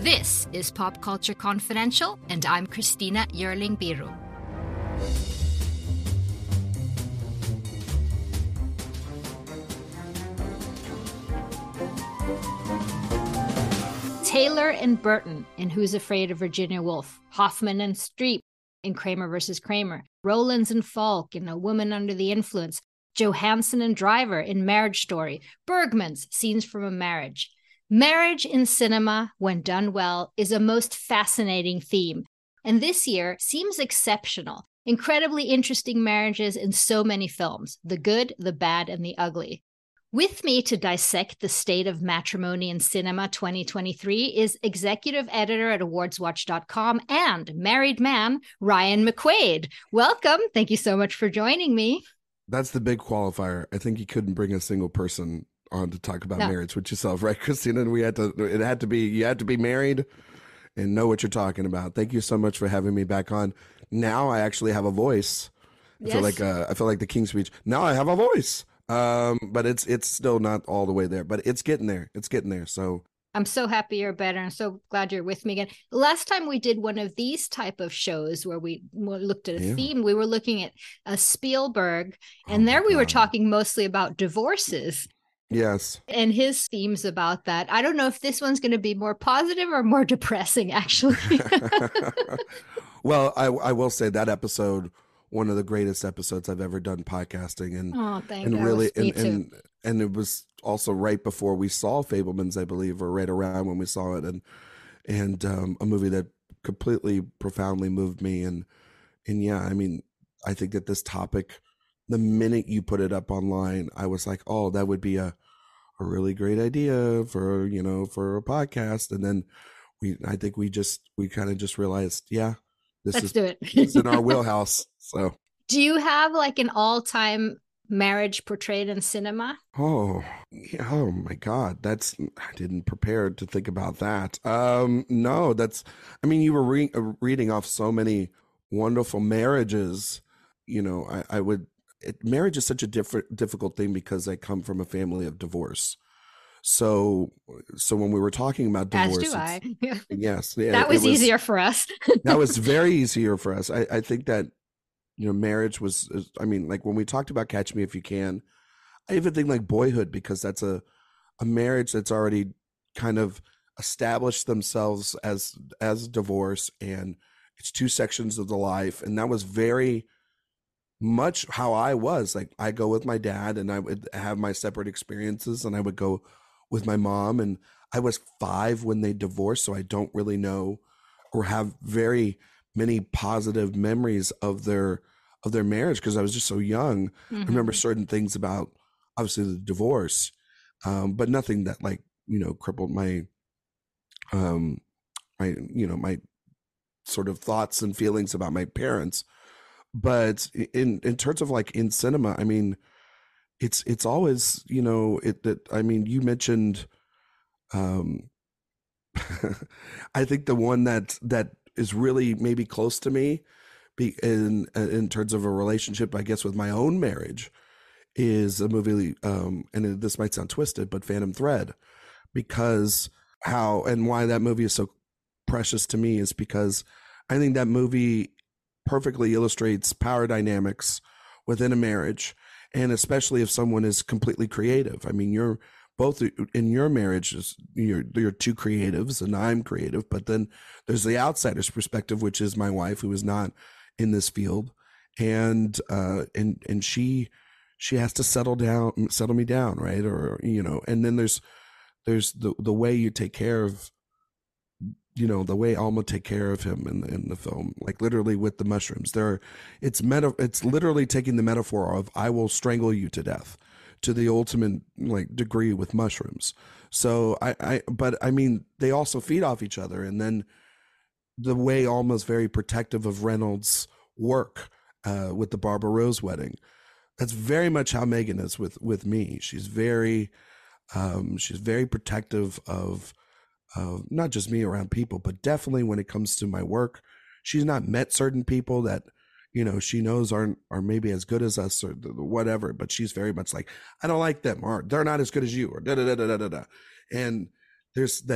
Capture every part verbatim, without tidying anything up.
This is Pop Culture Confidential, and I'm Christina Yerling Biru. Taylor and Burton in Who's Afraid of Virginia Woolf, Hoffman and Streep in Kramer versus Kramer, Rowlands and Falk in A Woman Under the Influence, Johansson and Driver in Marriage Story, Bergman's Scenes from a Marriage. Marriage in cinema, when done well, is a most fascinating theme, and this year seems exceptional. Incredibly interesting marriages in so many films, the good, the bad, and the ugly. With me to dissect the state of matrimony in cinema twenty twenty-three is executive editor at awards watch dot com and married man, Ryan McQuaid. Welcome. Thank you so much for joining me. That's the big qualifier. I think you couldn't bring a single person on to talk about no. marriage with yourself, right, Christina? And we had to, it had to be, you had to be married and know what you're talking about. Thank you so much for having me back on. Now I actually have a voice. I yes. feel like, uh, I feel like the King's Speech. Now I have a voice. Um, but it's it's still not all the way there, but it's getting there. It's getting there. So I'm so happy you're better. I'm so glad you're with me again. Last time we did one of these type of shows where we looked at a yeah. theme, we were looking at a Spielberg, and oh there we God. were talking mostly about divorces. Yes. And his themes about that. I don't know if this one's going to be more positive or more depressing, actually. Well, I I will say that episode, one of the greatest episodes I've ever done podcasting, and oh, thank and you. really and, and and it was also right before we saw Fabelmans, I believe, or right around when we saw it, and and um, a movie that completely profoundly moved me, and and yeah, I mean, I think that this topic, the minute you put it up online, I was like, oh, that would be a a really great idea for you know for a podcast, and then we I think we just we kind of just realized, yeah. This Let's is, do it. It's in our wheelhouse. So, do you have like an all-time marriage portrayed in cinema? Oh, yeah, oh my God. That's, I didn't prepare to think about that. Um, no, that's, I mean, you were re- reading off so many wonderful marriages. You know, I, I would, it, marriage is such a different, difficult thing because I come from a family of divorce. So, so when we were talking about divorce, as do I. yes, yeah, that was, was easier for us. That was very easier for us. I, I think that, you know, marriage was, I mean, like when we talked about Catch Me If You Can, I even think like Boyhood, because that's a, a marriage that's already kind of established themselves as, as divorce, and it's two sections of the life. And that was very much how I was. Like, I go with my dad and I would have my separate experiences, and I would go with my mom, and I was five when they divorced, so I don't really know or have very many positive memories of their of their marriage because I was just so young. Mm-hmm. I remember certain things about obviously the divorce, um, but nothing that like you know crippled my um my you know my sort of thoughts and feelings about my parents. But in in terms of like in cinema, I mean, it's it's always, you know, it that I mean, you mentioned um I think the one that that is really maybe close to me be in in terms of a relationship, I guess, with my own marriage is a movie, um and this might sound twisted, but Phantom Thread, because how and why that movie is so precious to me is because I think that movie perfectly illustrates power dynamics within a marriage, and especially if someone is completely creative. I mean, you're both in your marriage, you're, you're two creatives, and I'm creative, but then there's the outsider's perspective, which is my wife, who is not in this field, and uh, and and she she has to settle down, settle me down, right? Or you know, and then there's there's the the way you take care of. You know, the way Alma take care of him in the, in the film, like literally with the mushrooms. There, it's meta. It's literally taking the metaphor of "I will strangle you to death" to the ultimate like degree with mushrooms. So I, I, but I mean, they also feed off each other, and then the way Alma's very protective of Reynolds' work uh, with the Barbara Rose wedding. That's very much how Megan is with with me. She's very, um, she's very protective of. Uh, not just me around people, but definitely when it comes to my work. She's not met certain people that, you know, she knows aren't are maybe as good as us or whatever, but she's very much like, I don't like them, or they're not as good as you, or da da da da da da. And there's that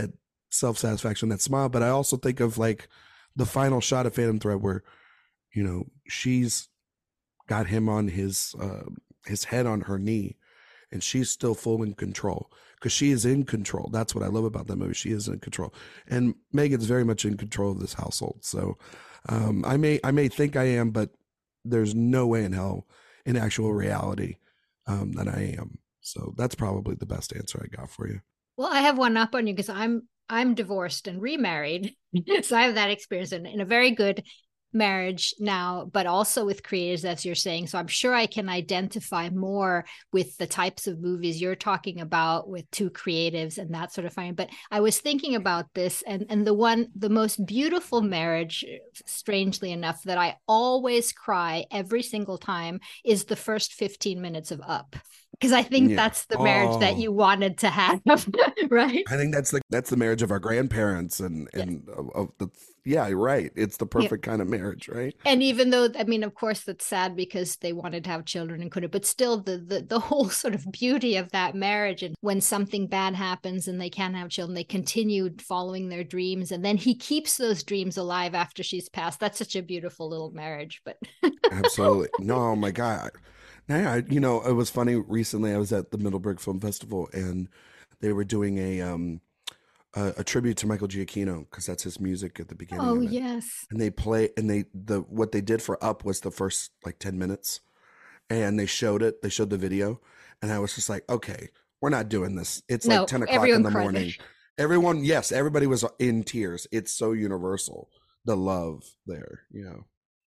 self-satisfaction, that smile. But I also think of like the final shot of Phantom Thread where, you know, she's got him on his uh, his head on her knee, and she's still full in control because she is in control. That's what I love about that movie. She is in control, and Megan's very much in control of this household. So um, I may I may think I am, but there's no way in hell, in actual reality, um, that I am. So that's probably the best answer I got for you. Well, I have one up on you because I'm I'm divorced and remarried, so I have that experience in, in a very good marriage now, but also with creatives, as you're saying. So I'm sure I can identify more with the types of movies you're talking about with two creatives and that sort of thing. But I was thinking about this, and and the one, the most beautiful marriage, strangely enough, that I always cry every single time is the first fifteen minutes of Up. Because I think yeah. that's the marriage oh. that you wanted to have, right? I think that's the that's the marriage of our grandparents, and and yes. of, of the yeah, right. It's the perfect yeah. kind of marriage, right? And even though, I mean, of course, that's sad because they wanted to have children and couldn't, but still, the the the whole sort of beauty of that marriage, and when something bad happens and they can't have children, they continued following their dreams, and then he keeps those dreams alive after she's passed. That's such a beautiful little marriage, but absolutely, no, oh my God. Now, I, you know, it was funny. Recently, I was at the Middleburg Film Festival, and they were doing a um a, a tribute to Michael Giacchino because that's his music at the beginning. Oh of it. yes. And they play, and they the what they did for Up was the first like ten minutes, and they showed it. They showed the video, and I was just like, okay, we're not doing this. It's no, like ten o'clock in the morning. Everyone, yes, everybody was in tears. It's so universal, the love there, you know.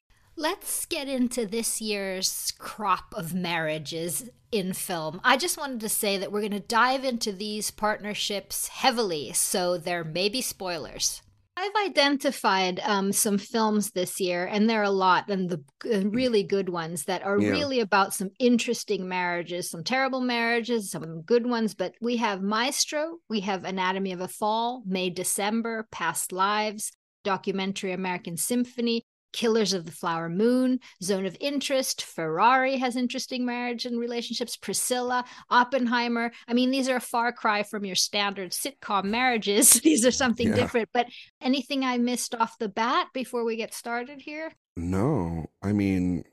Let's get into this year's crop of marriages in film. I just wanted to say that we're going to dive into these partnerships heavily, so there may be spoilers. I've identified um, some films this year, and there are a lot, and the uh, really good ones that are yeah. really about some interesting marriages, some terrible marriages, some good ones. But we have Maestro, we have Anatomy of a Fall, May December, Past Lives, documentary American Symphony, Killers of the Flower Moon, Zone of Interest, Ferrari has interesting marriage and relationships, Priscilla, Oppenheimer. I mean, these are a far cry from your standard sitcom marriages. These are something yeah. different. But anything I missed off the bat before we get started here? No, I mean,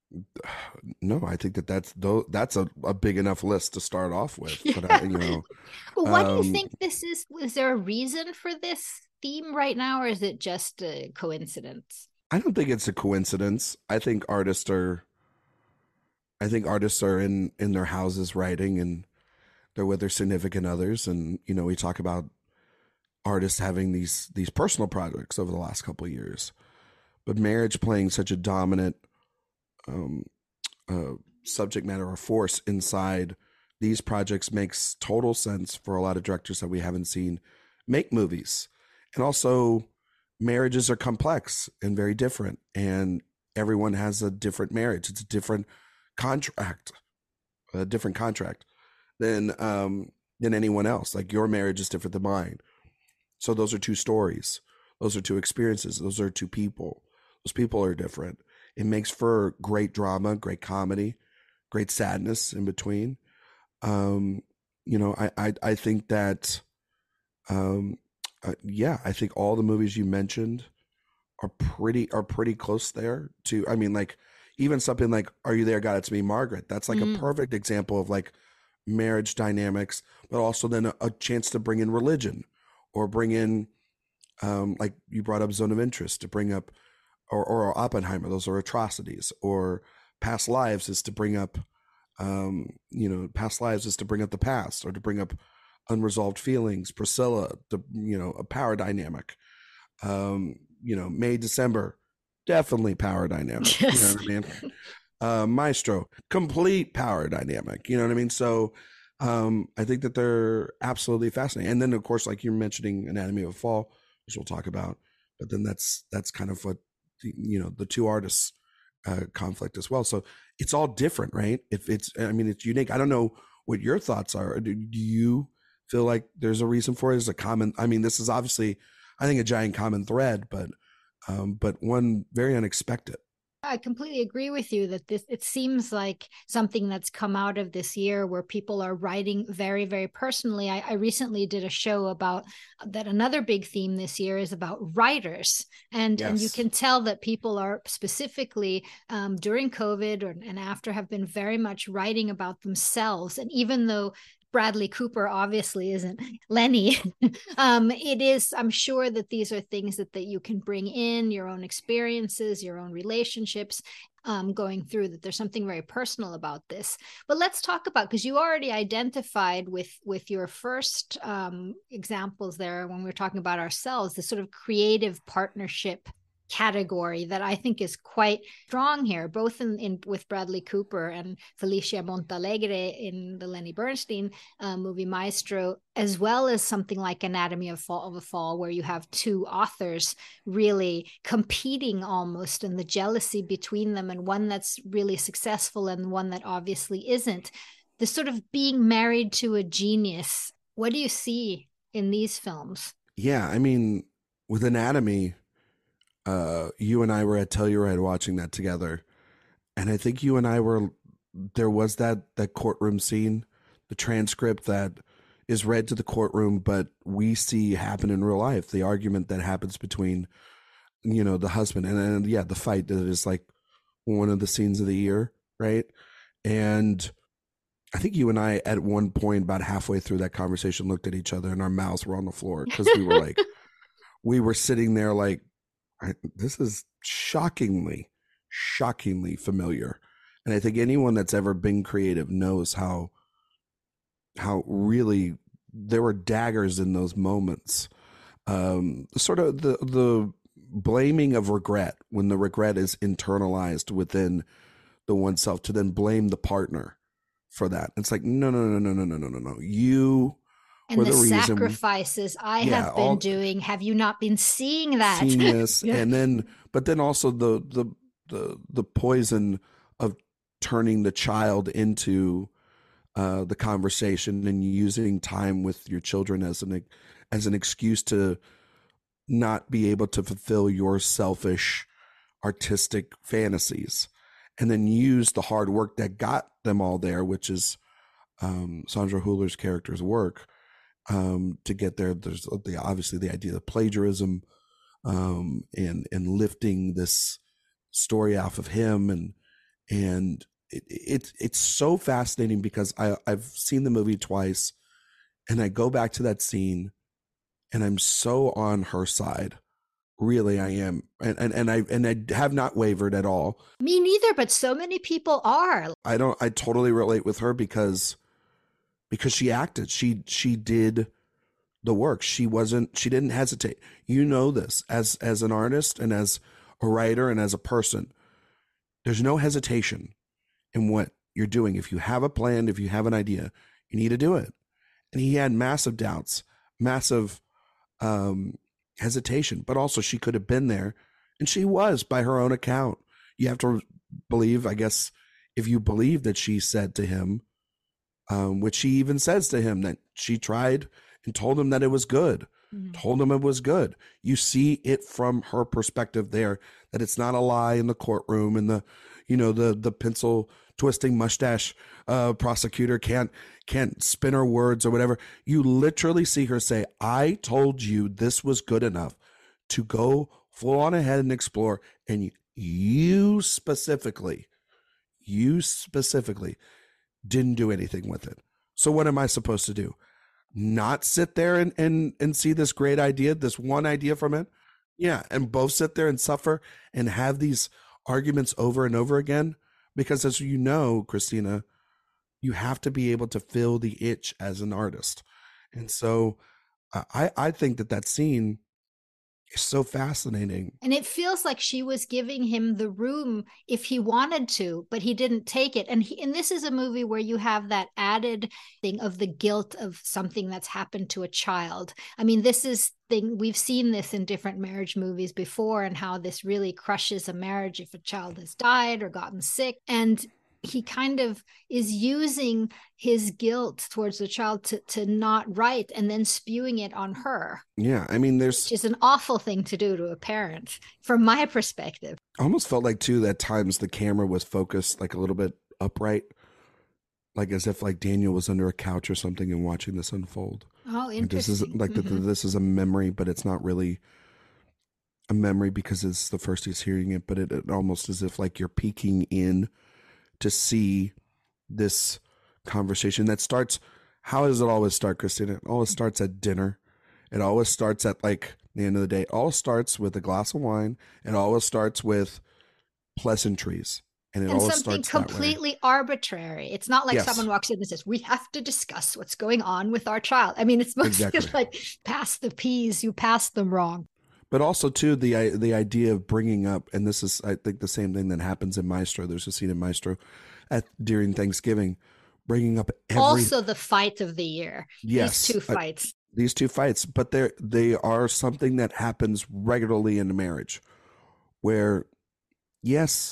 no, I think that that's that's a, a big enough list to start off with. Yeah. But I, you know, well, what um, do you think this is? Is there a reason for this theme right now, or is it just a coincidence? I don't think it's a coincidence. I think artists are, I think artists are in, in their houses writing, and they're with their significant others. And, you know, we talk about artists having these, these personal projects over the last couple of years, but marriage playing such a dominant um, uh, subject matter or force inside these projects makes total sense for a lot of directors that we haven't seen make movies. And also, marriages are complex and very different, and everyone has a different marriage. It's a different contract, a different contract than um, than anyone else. Like your marriage is different than mine. So those are two stories. Those are two experiences. Those are two people. Those people are different. It makes for great drama, great comedy, great sadness in between. Um, you know, I I, I think that. Um, Uh, yeah, I think all the movies you mentioned are pretty are pretty close there to. I mean, like even something like "Are You There, God? It's Me, Margaret." That's like mm. a perfect example of like marriage dynamics, but also then a, a chance to bring in religion, or bring in, um, like you brought up Zone of Interest, to bring up, or or Oppenheimer. Those are atrocities. Or Past Lives is to bring up, um, you know, Past Lives is to bring up the past, or to bring up unresolved feelings. Priscilla, the you know, a power dynamic. Um, you know, May December, definitely power dynamic. Yes. You know what I mean? Uh, Maestro, complete power dynamic. You know what I mean? So um, I think that they're absolutely fascinating. And then of course, like you're mentioning, Anatomy of a Fall, which we'll talk about. But then that's that's kind of what the, you know, the two artists uh, conflict as well. So it's all different, right? If it's, I mean, it's unique. I don't know what your thoughts are. Do, do you feel like there's a reason for it? Is a common, I mean, this is obviously, I think, a giant common thread, but um, but one very unexpected. I completely agree with you that this, it seems like something that's come out of this year where people are writing very, very personally. I, I recently did a show about that. Another big theme this year is about writers. And, yes. and you can tell that people are specifically um, during COVID or, and after have been very much writing about themselves. And even though Bradley Cooper obviously isn't Lenny. um, it is, I'm sure that these are things that, that you can bring in, your own experiences, your own relationships um, going through, that there's something very personal about this. But let's talk about, because you already identified with, with your first um, examples there when we were talking about ourselves, the sort of creative partnership category that I think is quite strong here, both in, in with Bradley Cooper and Felicia Montalegre in the Lenny Bernstein uh, movie Maestro, as well as something like Anatomy of, Fall, of a Fall, where you have two authors really competing almost, and the jealousy between them, and one that's really successful and one that obviously isn't. The sort of being married to a genius. What do you see in these films? Yeah, I mean, with Anatomy, Uh, you and I were at Telluride watching that together, and I think you and I were. There was that that courtroom scene, the transcript that is read to the courtroom, but we see happen in real life. The argument that happens between, you know, the husband and and yeah, the fight that is like one of the scenes of the year, right? And I think you and I, at one point, about halfway through that conversation, looked at each other and our mouths were on the floor because we were like, we were sitting there like, I, this is shockingly, shockingly familiar. And I think anyone that's ever been creative knows how, how really there were daggers in those moments. Um, sort of the, the blaming of regret, when the regret is internalized within the oneself, to then blame the partner for that. It's like, no, no, no, no, no, no, no, no, no. You and the, the sacrifices reason, I yeah, have been all, doing. Have you not been seeing that? Seeing this, yeah. And then, but then also the the the the poison of turning the child into uh, the conversation and using time with your children as an as an excuse to not be able to fulfill your selfish artistic fantasies, and then use the hard work that got them all there, which is um, Sandra Hüller's character's work. Um, to get there, there's the obviously the idea of plagiarism um, and and lifting this story off of him, and and it, it it's so fascinating because I I've seen the movie twice, and I go back to that scene, and I'm so on her side. Really, I am, and and and I and I have not wavered at all. Me neither, but so many people are. I don't. I totally relate with her because. Because she acted, she she did the work. She wasn't. She didn't hesitate. You know this as as an artist and as a writer and as a person. There's no hesitation in what you're doing. If you have a plan, if you have an idea, you need to do it. And he had massive doubts, massive um, hesitation, but also she could have been there, and she was by her own account. You have to believe, I guess, if you believe that she said to him. Um, which she even says to him that she tried and told him that it was good, mm-hmm. told him it was good. You see it from her perspective there, that it's not a lie in the courtroom, and the, you know, the the pencil twisting mustache uh, prosecutor can't can't spin her words or whatever. You literally see her say, "I told you this was good enough to go full on ahead and explore," and you specifically, you specifically. didn't do anything with it. So what am I supposed to do? Not sit there and, and, and see this great idea, this one idea from it? Yeah, and both sit there and suffer and have these arguments over and over again? Because as you know, Christina, you have to be able to fill the itch as an artist. And so I, I think that that scene is so fascinating. And it feels like she was giving him the room if he wanted to, but he didn't take it. And he, and this is a movie where you have that added thing of the guilt of something that's happened to a child. I mean, this is thing we've seen this in different marriage movies before, and how this really crushes a marriage if a child has died or gotten sick. And he kind of is using his guilt towards the child to, to not write and then spewing it on her. Yeah. I mean, there's which is an awful thing to do to a parent from my perspective. I almost felt like too that times the camera was focused like a little bit upright, like as if like Daniel was under a couch or something and watching this unfold. Oh, interesting. Like this is like mm-hmm. the, this is a memory, but it's not really a memory because it's the first he's hearing it, but it, it almost as if like you're peeking in to see this conversation that starts. How does it always start, Christina? It always starts at dinner. It always starts at like the end of the day. It all starts with a glass of wine. It always starts with pleasantries. And it and always something starts completely arbitrary. It's not like yes. someone walks in and says, we have to discuss what's going on with our child. I mean, it's mostly exactly. like pass the peas, you passed them wrong. But also, too, the the idea of bringing up, and this is, I think, the same thing that happens in Maestro. There's a scene in Maestro at during Thanksgiving, bringing up every... Also the fight of the year. Yes. These two fights. I, these two fights. But they're, they are something that happens regularly in a marriage where, yes,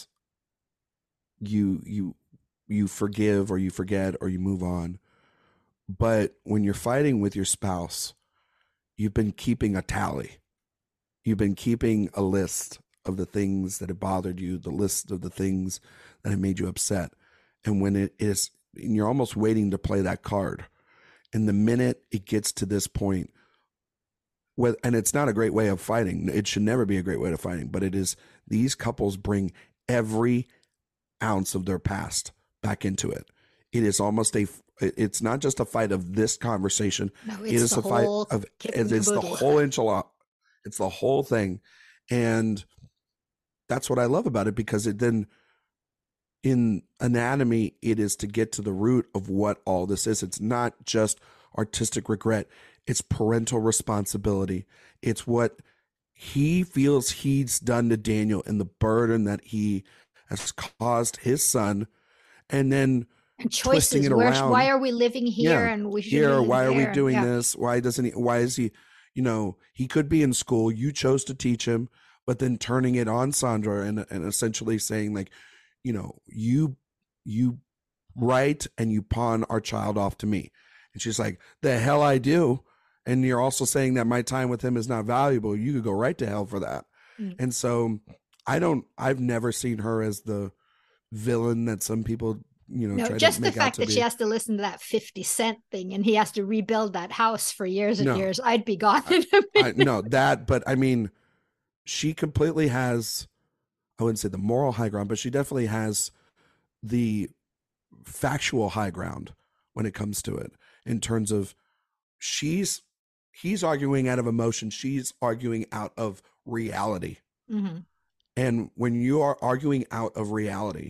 you you you forgive or you forget or you move on. But when you're fighting with your spouse, you've been keeping a tally. You've been keeping a list of the things that have bothered you, the list of the things that have made you upset. And when it is, and you're almost waiting to play that card. And the minute it gets to this point, with, and it's not a great way of fighting. It should never be a great way of fighting, but it is, these couples bring every ounce of their past back into it. It is almost a, it's not just a fight of this conversation. No, it's it is the a fight whole of, it's the whole enchilada. It's the whole thing. And that's what I love about it, because it then, in anatomy, it is to get to the root of what all this is. It's not just artistic regret. It's parental responsibility. It's what he feels he's done to Daniel and the burden that he has caused his son. And then and choices, twisting it where, around. Why are we living here? Yeah. And we here, why are here? we doing yeah. this? Why doesn't he, why is he, you know, he could be in school. You chose to teach him, but then turning it on Sandra and, and essentially saying like, you know, you, you write and you pawn our child off to me. And she's like, the hell I do. And you're also saying that my time with him is not valuable. You could go right to hell for that. Mm. And so I don't, I've never seen her as the villain that some people, you know, no, try just to the make fact out to that be. She has to listen to that fifty cent thing and he has to rebuild that house for years and no, years. I'd be gone. In I, I, no, that, but I mean, she completely has, I wouldn't say the moral high ground, but she definitely has the factual high ground when it comes to it, in terms of she's, he's arguing out of emotion. She's arguing out of reality. Mm-hmm. And when you are arguing out of reality,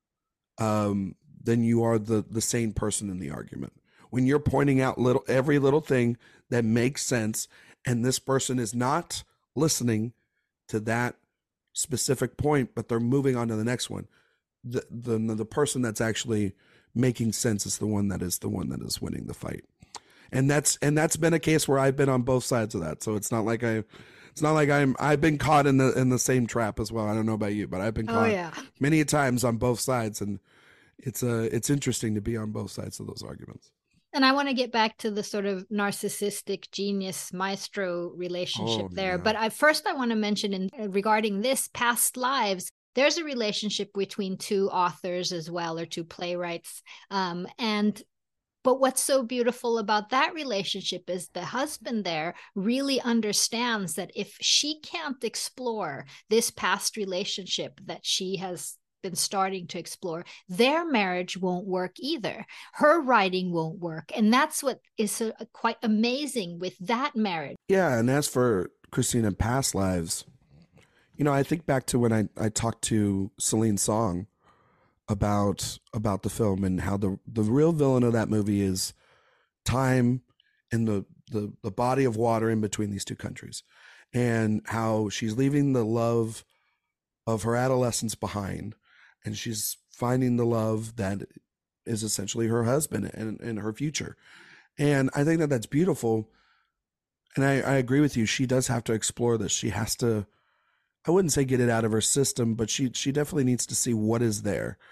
um, then you are the, the sane person in the argument. When you're pointing out little, every little thing that makes sense, and this person is not listening to that specific point, but they're moving on to the next one. The, the, the person that's actually making sense is the one that is the one that is winning the fight. And that's, and that's been a case where I've been on both sides of that. So it's not like I, it's not like I'm, I've been caught in the, in the same trap as well. I don't know about you, but I've been caught oh, yeah. many times on both sides. And it's a, uh, it's interesting to be on both sides of those arguments. And I want to get back to the sort of narcissistic genius maestro relationship oh, there. Yeah. But I, first I want to mention in regarding this past lives, there's a relationship between two authors as well, or two playwrights. Um, and But what's so beautiful about that relationship is the husband there really understands that if she can't explore this past relationship that she has been starting to explore, their marriage won't work either. Her writing won't work. And that's what is a, a quite amazing with that marriage. Yeah. And as for Christina past lives, you know, I think back to when I, I talked to Celine Song about about the film, and how the the real villain of that movie is time and the the the body of water in between these two countries, and how she's leaving the love of her adolescence behind, and she's finding the love that is essentially her husband and, and her future. And I think that that's beautiful. And I, I agree with you. She does have to explore this. She has to, I wouldn't say get it out of her system, but she she definitely needs to see what is there.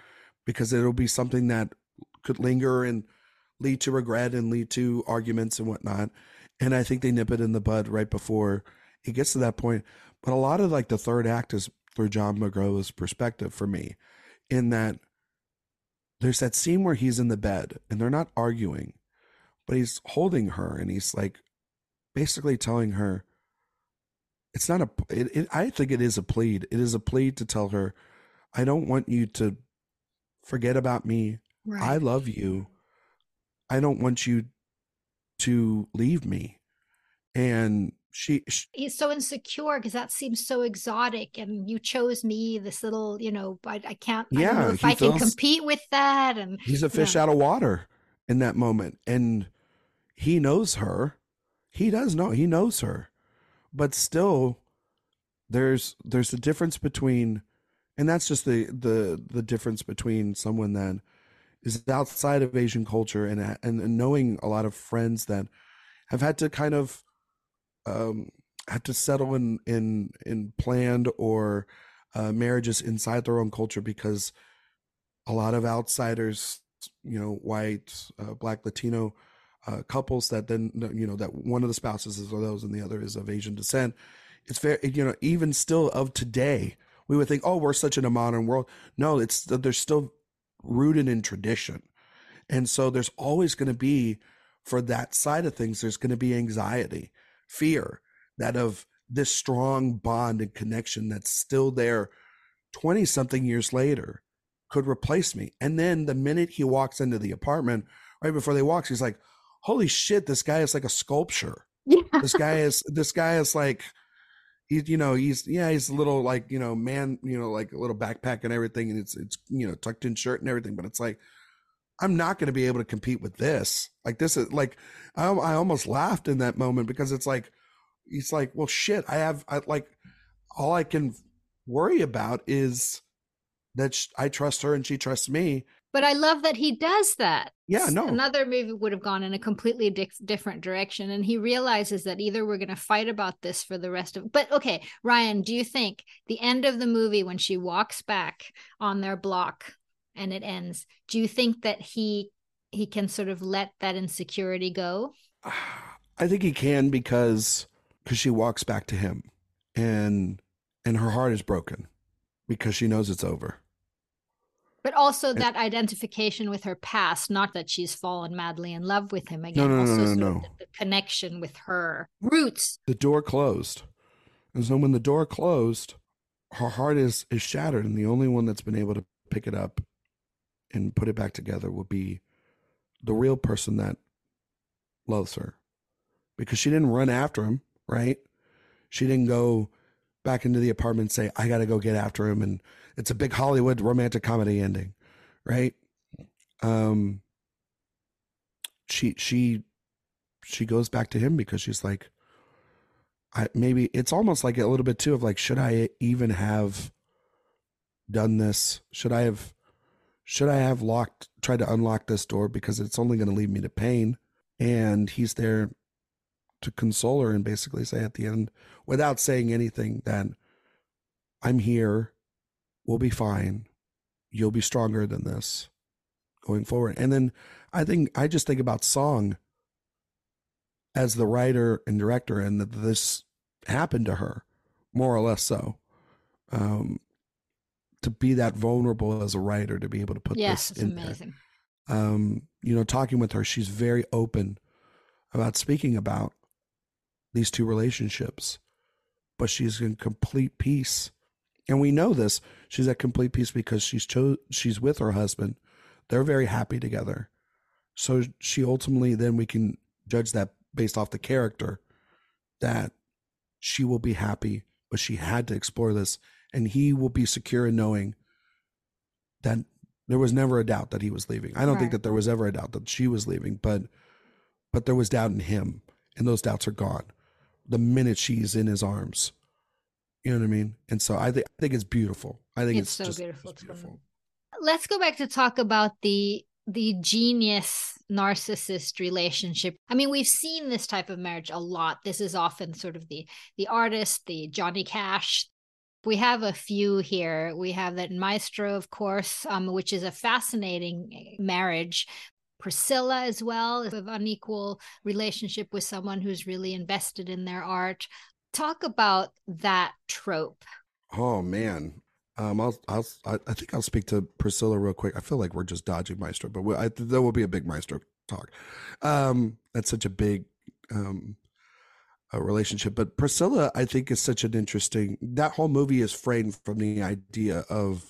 because it'll be something that could linger and lead to regret and lead to arguments and whatnot. And I think they nip it in the bud right before it gets to that point. But a lot of like the third act is through John McGrath's perspective for me, in that there's that scene where he's in the bed and they're not arguing, but he's holding her and he's like basically telling her, it's not a, it, it, I think it is a plead. It is a plead to tell her, I don't want you to forget about me. Right. I love you. I don't want you to leave me. And she, she he's so insecure because that seems so exotic, and you chose me, this little, you know, I, I can't, yeah, I don't know if I can compete with that. And he's a fish yeah. out of water in that moment. And he knows her. He does know, he knows her, but still there's, there's a difference between, and that's just the, the, the difference between someone that is outside of Asian culture and, and, and knowing a lot of friends that have had to kind of, um, had to settle in, in, in planned or, uh, marriages inside their own culture, because a lot of outsiders, you know, white, uh, Black, Latino, uh, couples that then, you know, that one of the spouses is of those and the other is of Asian descent. It's very, you know, even still of today, we would think, oh, we're such in a modern world. No, it's, there's still rooted in tradition. And so there's always going to be, for that side of things, there's going to be anxiety, fear, that of this strong bond and connection that's still there twenty something years later could replace me. And then the minute he walks into the apartment, right before they walk, he's like, holy shit, this guy is like a sculpture. Yeah. This guy is, this guy is like, he, you know, he's, yeah, he's a little like, you know, man, you know, like a little backpack and everything. And it's, it's, you know, tucked in shirt and everything, but it's like, I'm not going to be able to compete with this. Like, this is like, I, I almost laughed in that moment, because it's like, he's like, well, shit, I have, I like, all I can worry about is that sh- I trust her and she trusts me. But I love that he does that. Yeah, no. Another movie would have gone in a completely di- different direction. And he realizes that either we're going to fight about this for the rest of, but okay, Ryan, do you think the end of the movie, when she walks back on their block and it ends, do you think that he, he can sort of let that insecurity go? I think he can, because, because she walks back to him and, and her heart is broken because she knows it's over. But also that identification with her past, not that she's fallen madly in love with him again. No, no, also no, no, sort no. of the, the connection with her roots. The door closed. And so when the door closed, her heart is, is shattered. And the only one that's been able to pick it up and put it back together will be the real person that loves her. Because she didn't run after him, right? She didn't go back into the apartment and say, I got to go get after him. And it's a big Hollywood romantic comedy ending, right? Um, she, she, she goes back to him because she's like, I, maybe it's almost like a little bit too of like, should I even have done this? Should I have, should I have locked, tried to unlock this door, because it's only going to lead me to pain? And he's there to console her and basically say at the end, without saying anything, that I'm here, we'll be fine, you'll be stronger than this going forward. And then I think, I just think about Song as the writer and director, and that this happened to her, more or less so. Um, to be that vulnerable as a writer, to be able to put yes, this it's in amazing. there. Um, you know, talking with her, she's very open about speaking about these two relationships, but she's in complete peace. And we know this, she's at complete peace because she's chose, she's with her husband. They're very happy together. So she ultimately, then we can judge that based off the character, that she will be happy, but she had to explore this, and he will be secure in knowing that there was never a doubt that he was leaving. I don't right. think that there was ever a doubt that she was leaving, but, but there was doubt in him, and those doubts are gone the minute she's in his arms. You know what I mean? And so I think, I think it's beautiful. I think it's, it's so just, beautiful. It's beautiful. Let's go back to talk about the, the genius narcissist relationship. I mean, we've seen this type of marriage a lot. This is often sort of the, the artist, the Johnny Cash, We have a few here. We have that Maestro, of course, um, which is a fascinating marriage. Priscilla as well, of unequal relationship with someone who's really invested in their art. Talk about that trope. Oh man, um, I'll, I'll, I think I'll speak to Priscilla real quick. I feel like we're just dodging Maestro, but we, I, there will be a big Maestro talk. Um, that's such a big um, a relationship. But Priscilla, I think, is such an interesting. That whole movie is framed from the idea of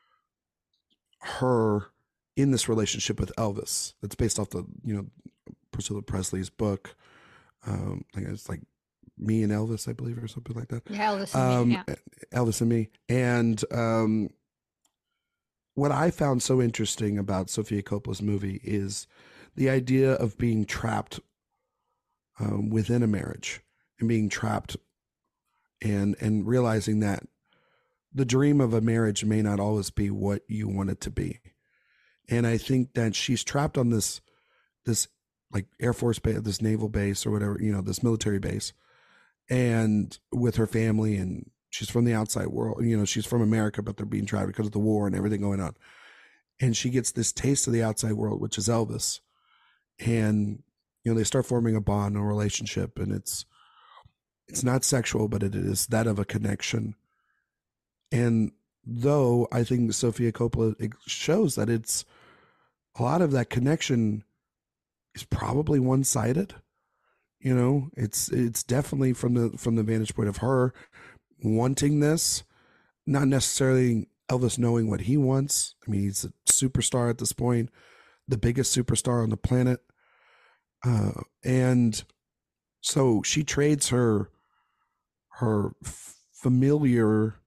her in this relationship with Elvis. That's based off the you know Priscilla Presley's book. Um, I think it's like Me and Elvis, I believe, or something like that. Yeah, Elvis and um, me. Yeah. Elvis and Me. And um, what I found so interesting about Sofia Coppola's movie is the idea of being trapped um, within a marriage and being trapped and and realizing that the dream of a marriage may not always be what you want it to be. And I think that she's trapped on this this like Air Force base, this naval base or whatever, you know, this military base, and with her family, and she's from the outside world, you know, she's from America, but they're being trapped because of the war and everything going on. And she gets this taste of the outside world, which is Elvis. And, you know, they start forming a bond, a relationship, and it's, it's not sexual, but it is that of a connection. And though I think Sofia Coppola shows that it's a lot of that connection is probably one-sided. You know, it's it's definitely from the from the vantage point of her wanting this, not necessarily Elvis knowing what he wants. I mean, he's a superstar at this point, the biggest superstar on the planet, uh, and so she trades her her familiar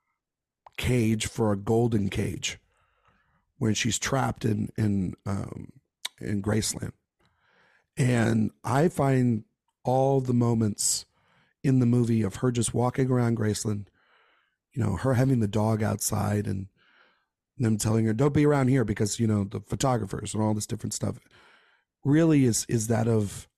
cage for a golden cage when she's trapped in in um, in Graceland. And I find all the moments in the movie of her just walking around Graceland, you know, her having the dog outside and them telling her, don't be around here because, you know, the photographers and all this different stuff, really is is that of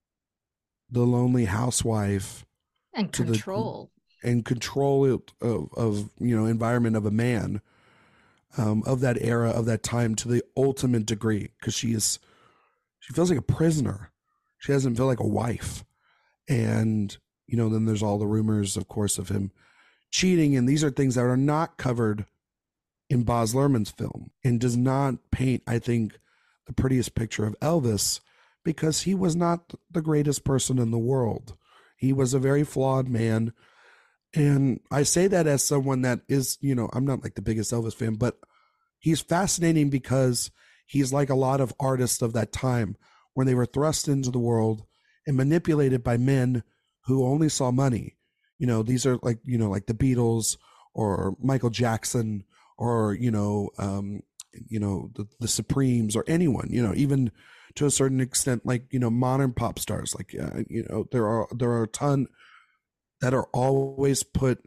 the lonely housewife and control the, and control of, of, of, you know, environment of a man um, of that era, of that time, to the ultimate degree, because she is She feels like a prisoner. She doesn't feel like a wife. And, you know, then there's all the rumors, of course, of him cheating. And these are things that are not covered in Baz Luhrmann's film and does not paint, I think, the prettiest picture of Elvis, because he was not the greatest person in the world. He was a very flawed man. And I say that as someone that is, you know, I'm not like the biggest Elvis fan, but he's fascinating because he's like a lot of artists of that time when they were thrust into the world and manipulated by men who only saw money. You know, these are like, you know, like the Beatles or Michael Jackson or, you know, um, you know, the, the Supremes or anyone, you know, even to a certain extent, like, you know, modern pop stars, like, uh, you know, there are, there are a ton that are always put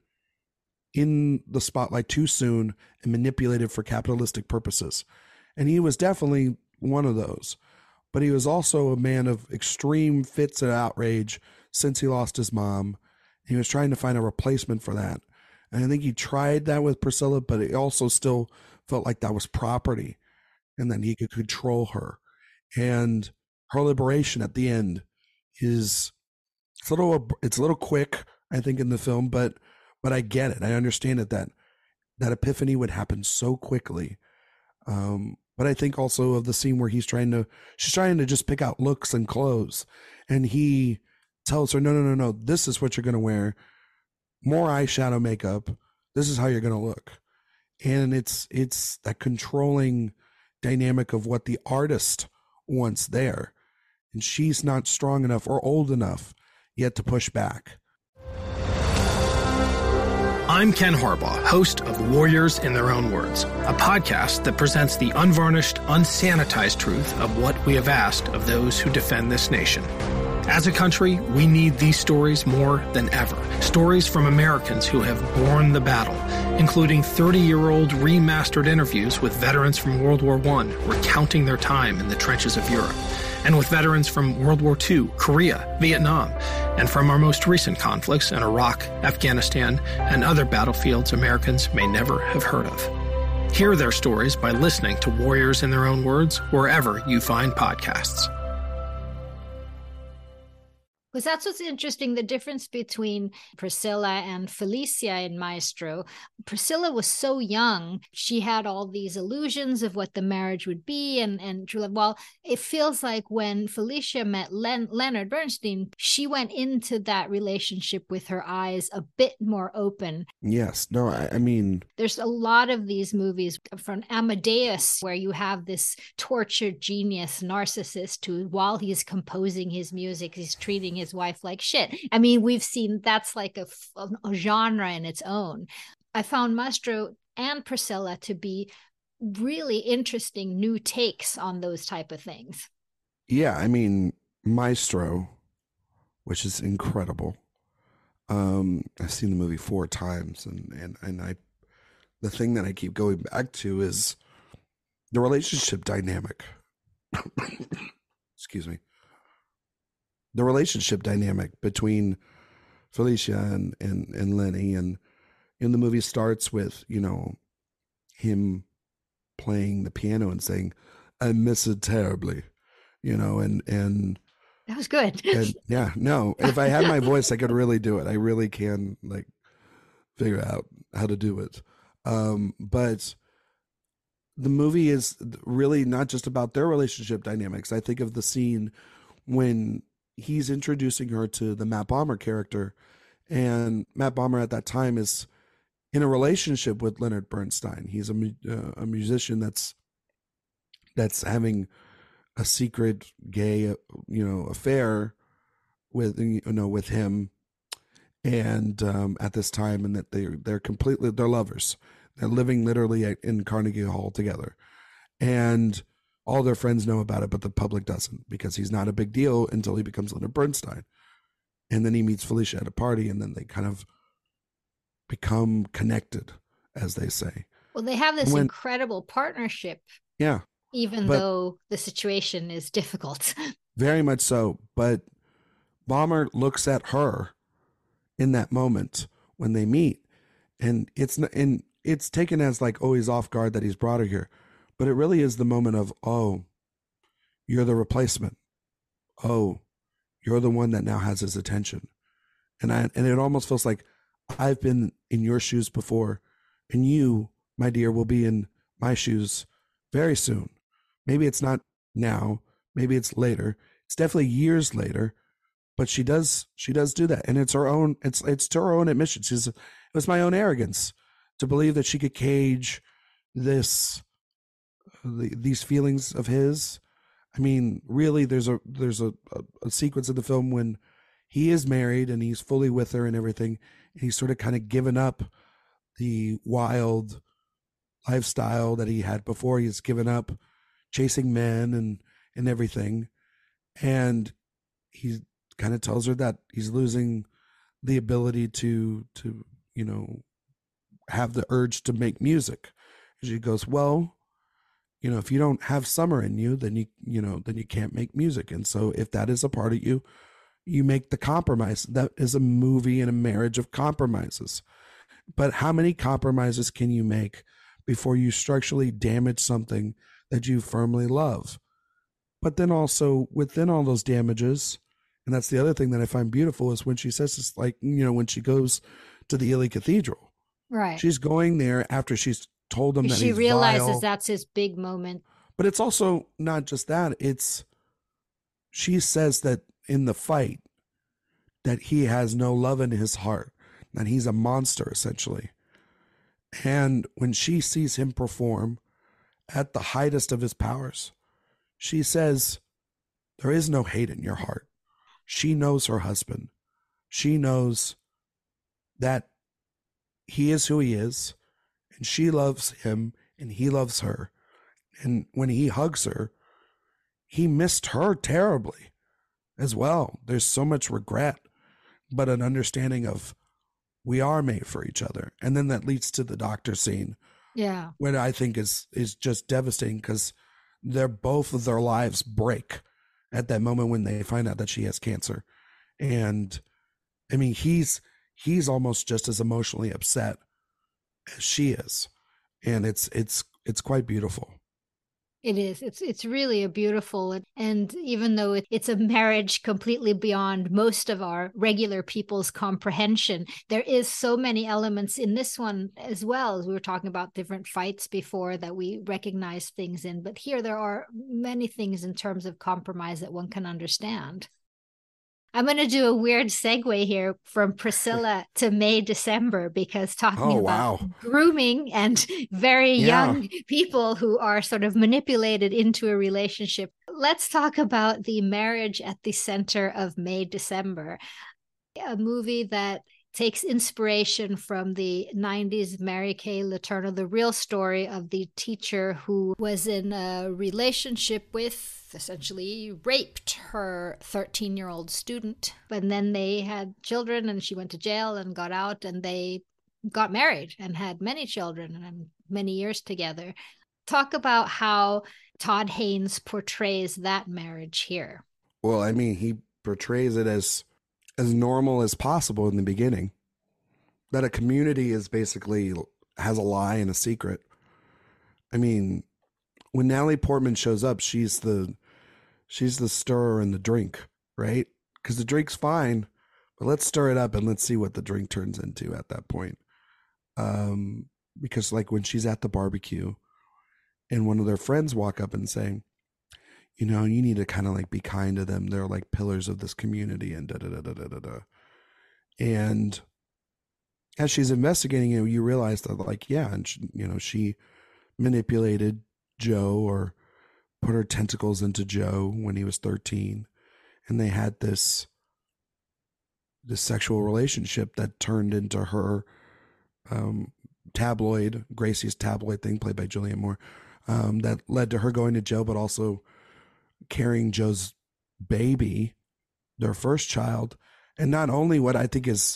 in the spotlight too soon and manipulated for capitalistic purposes. And he was definitely one of those. But he was also a man of extreme fits of outrage since he lost his mom. He was trying to find a replacement for that. And I think he tried that with Priscilla, but he also still felt like that was property and that he could control her. And her liberation at the end is it's a little it's a little quick, I think, in the film, but but I get it. I understand it, that that epiphany would happen so quickly. Um, but I think also of the scene where he's trying to, she's trying to just pick out looks and clothes. And he tells her, no, no, no, no, this is what you're going to wear. More eyeshadow, makeup. This is how you're going to look. And it's, it's that controlling dynamic of what the artist wants there. And she's not strong enough or old enough yet to push back. I'm Ken Harbaugh, host of Warriors in Their Own Words, a podcast that presents the unvarnished, unsanitized truth of what we have asked of those who defend this nation. As a country, we need these stories more than ever. Stories from Americans who have borne the battle, including thirty-year-old remastered interviews with veterans from World War One recounting their time in the trenches of Europe, and with veterans from World War Two, Korea, Vietnam, and from our most recent conflicts in Iraq, Afghanistan, and other battlefields Americans may never have heard of. Hear their stories by listening to Warriors in Their Own Words wherever you find podcasts. Because that's what's interesting, the difference between Priscilla and Felicia in Maestro. Priscilla was so young. She had all these illusions of what the marriage would be. And, and true love. Well, it feels like when Felicia met Len, Leonard Bernstein, she went into that relationship with her eyes a bit more open. Yes. No, I, I mean... There's a lot of these movies from Amadeus where you have this tortured genius narcissist who, while he's composing his music, he's treating his wife like shit. I mean, we've seen that's like a, a genre in its own. I found Maestro and Priscilla to be really interesting new takes on those type of things. Yeah, I mean, Maestro, which is incredible. Um, I've seen the movie four times, and and and I, the thing that I keep going back to is the relationship dynamic. Excuse me. The relationship dynamic between Felicia and, and, and Lenny. And in the movie starts with, you know, him playing the piano and saying, I miss it terribly, you know, and, and that was good. and, yeah, no, if I had my voice, I could really do it. I really can like figure out how to do it. Um, but the movie is really not just about their relationship dynamics. I think of the scene when he's introducing her to the Matt Bomer character, and Matt Bomer at that time is in a relationship with Leonard Bernstein. He's a, uh, a musician that's that's having a secret gay, you know, affair with you know with him, and um, at this time, and that they they're completely they're lovers. They're living literally at, in Carnegie Hall together, and all their friends know about it, but the public doesn't, because he's not a big deal until he becomes Leonard Bernstein. And then he meets Felicia at a party, and then they kind of become connected, as they say. Well, they have this when, incredible partnership. Yeah. Even though the situation is difficult. Very much so. But Bomer looks at her in that moment when they meet, and it's and it's taken as like, oh, he's off guard that he's brought her here. But it really is the moment of, oh, you're the replacement. Oh, you're the one that now has his attention. And I and it almost feels like I've been in your shoes before, and you, my dear, will be in my shoes very soon. Maybe it's not now, maybe it's later. It's definitely years later, but she does she does do that. And it's her own, it's it's to her own admission. She's it was my own arrogance to believe that she could cage this The, these feelings of his. I mean, really, there's a there's a, a, a sequence in the film when he is married and he's fully with her and everything, and he's sort of kind of given up the wild lifestyle that he had before. He's given up chasing men and and everything, and he kind of tells her that he's losing the ability to to you know have the urge to make music. And she goes, well, you know, if you don't have summer in you, then you, you know, then you can't make music. And so if that is a part of you, you make the compromise. That is a movie and a marriage of compromises. But how many compromises can you make before you structurally damage something that you firmly love? But then also within all those damages, and that's the other thing that I find beautiful, is when she says it's like, you know, when she goes to the Ely Cathedral, right? She's going there after she's told him that she he's realizes vile. That's his big moment. But it's also not just that. It's, she says that in the fight that he has no love in his heart, that he's a monster essentially. And when she sees him perform at the highest of his powers, she says, there is no hate in your heart. She knows her husband. She knows that he is who he is, and she loves him, and he loves her. And when he hugs her, he missed her terribly as well. There's so much regret, but an understanding of we are made for each other. And then that leads to the doctor scene. Yeah. What I think is is just devastating, because they're both of their lives break at that moment when they find out that she has cancer. And I mean, he's he's almost just as emotionally upset as she is. And it's it's it's quite beautiful. It is. It's it's really a beautiful, and even though it, it's a marriage completely beyond most of our regular people's comprehension, there is so many elements in this one as well. As we were talking about different fights before that we recognize things in, but here there are many things in terms of compromise that one can understand. I'm going to do a weird segue here from Priscilla to May, December, because talking Oh, about wow. grooming and very Yeah. young people who are sort of manipulated into a relationship. Let's talk about The Marriage at the Center of May, December, a movie that takes inspiration from the nineties Mary Kay Letourneau, the real story of the teacher who was in a relationship with, essentially raped her thirteen-year-old student. And then they had children and she went to jail and got out, and they got married and had many children and many years together. Talk about how Todd Haynes portrays that marriage here. Well, I mean, he portrays it as as normal as possible in the beginning. That a community is basically has a lie and a secret. I mean, when Natalie Portman shows up, she's the she's the stirrer in the drink, right? Because the drink's fine, but let's stir it up and let's see what the drink turns into at that point. Um, because like when she's at the barbecue and one of their friends walk up and say, you know, you need to kind of like be kind to them. They're like pillars of this community and da da da da da da da. And as she's investigating, you know, you realize that like, yeah, and she, you know, she manipulated Joe or put her tentacles into Joe when he was thirteen, and they had this this sexual relationship that turned into her um, tabloid, Gracie's tabloid thing, played by Julianne Moore, um, that led to her going to Joe, but also carrying Joe's baby, their first child. And not only what I think is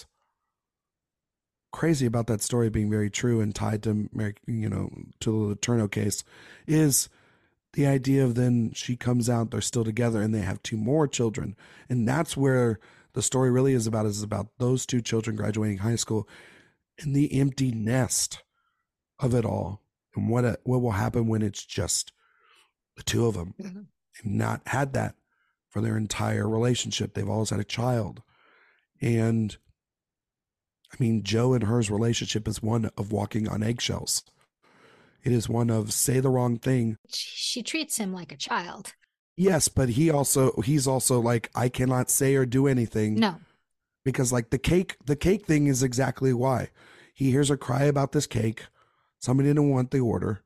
crazy about that story being very true and tied to, you know, to the Letourneau case is the idea of then she comes out, they're still together, and they have two more children. And that's where the story really is about, is about those two children graduating high school and the empty nest of it all. And what, a, what will happen when it's just the two of them. Mm-hmm. They've not had that for their entire relationship. They've always had a child. And I mean, Joe and her's relationship is one of walking on eggshells. It is one of say the wrong thing. She treats him like a child. Yes, but he also, he's also like, I cannot say or do anything. No. Because like the cake, the cake thing is exactly why. He hears her cry about this cake. Somebody didn't want the order.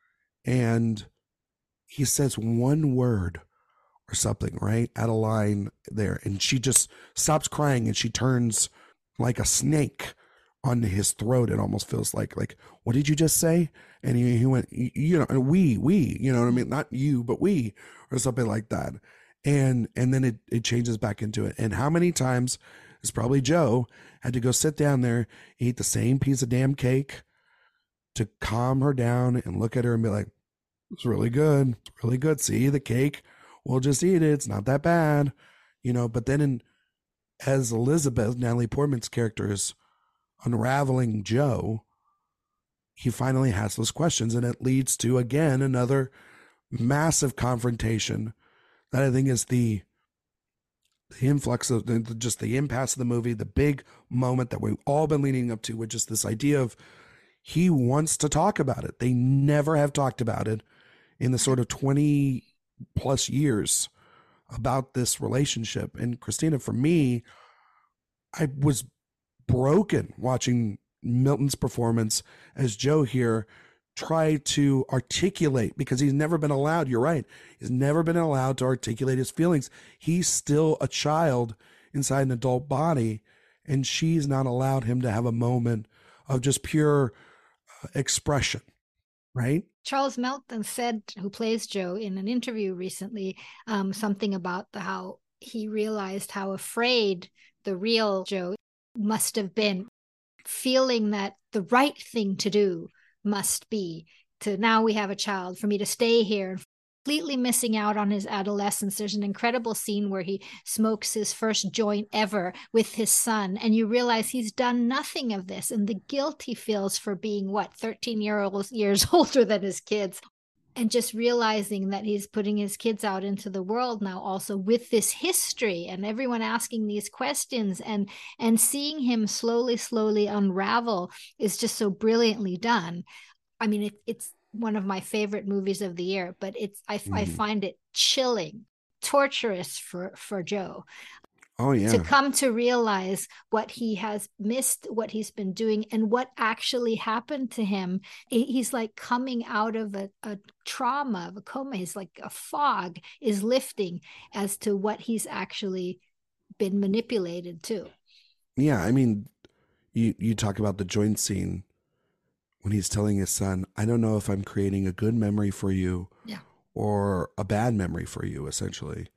And he says one word or something, right? At a line there. And she just stops crying and she turns like a snake onto his throat. It almost feels like, like, what did you just say? And he, he went, you know, we, we, you know what I mean? Not you, but we, or something like that. And, and then it, it changes back into it. And how many times is probably Joe had to go sit down there, eat the same piece of damn cake to calm her down and look at her and be like, it's really good. It's really good. See the cake. We'll just eat it. It's not that bad, you know, but then in, as Elizabeth, Natalie Portman's character, is unraveling Joe, he finally has those questions, and it leads to, again, another massive confrontation that I think is the the influx of the, just the impasse of the movie, the big moment that we've all been leading up to, which is this idea of he wants to talk about it. They never have talked about it in the sort of twenty plus years about this relationship. And Christina, for me, I was broken watching Milton's performance as Joe here try to articulate, because he's never been allowed, you're right, he's never been allowed to articulate his feelings. He's still a child inside an adult body, and she's not allowed him to have a moment of just pure expression, right? Charles Melton said, who plays Joe, in an interview recently, um, something about the, how he realized how afraid the real Joe must have been, feeling that the right thing to do must be to, now we have a child, for me to stay here and completely missing out on his adolescence. There's an incredible scene where he smokes his first joint ever with his son, and you realize he's done nothing of this, and the guilt he feels for being, what, thirteen year old, years older than his kids, and just realizing that he's putting his kids out into the world now also with this history and everyone asking these questions, and and seeing him slowly, slowly unravel is just so brilliantly done. I mean, it, it's one of my favorite movies of the year, but it's I, mm. I find it chilling, torturous for, for Joe. Oh, yeah. To come to realize what he has missed, what he's been doing, and what actually happened to him. He's like coming out of a, a trauma, of a coma. He's like a fog is lifting as to what he's actually been manipulated to. Yeah, I mean, you, you talk about the joint scene when he's telling his son, I don't know if I'm creating a good memory for you yeah. or a bad memory for you, essentially.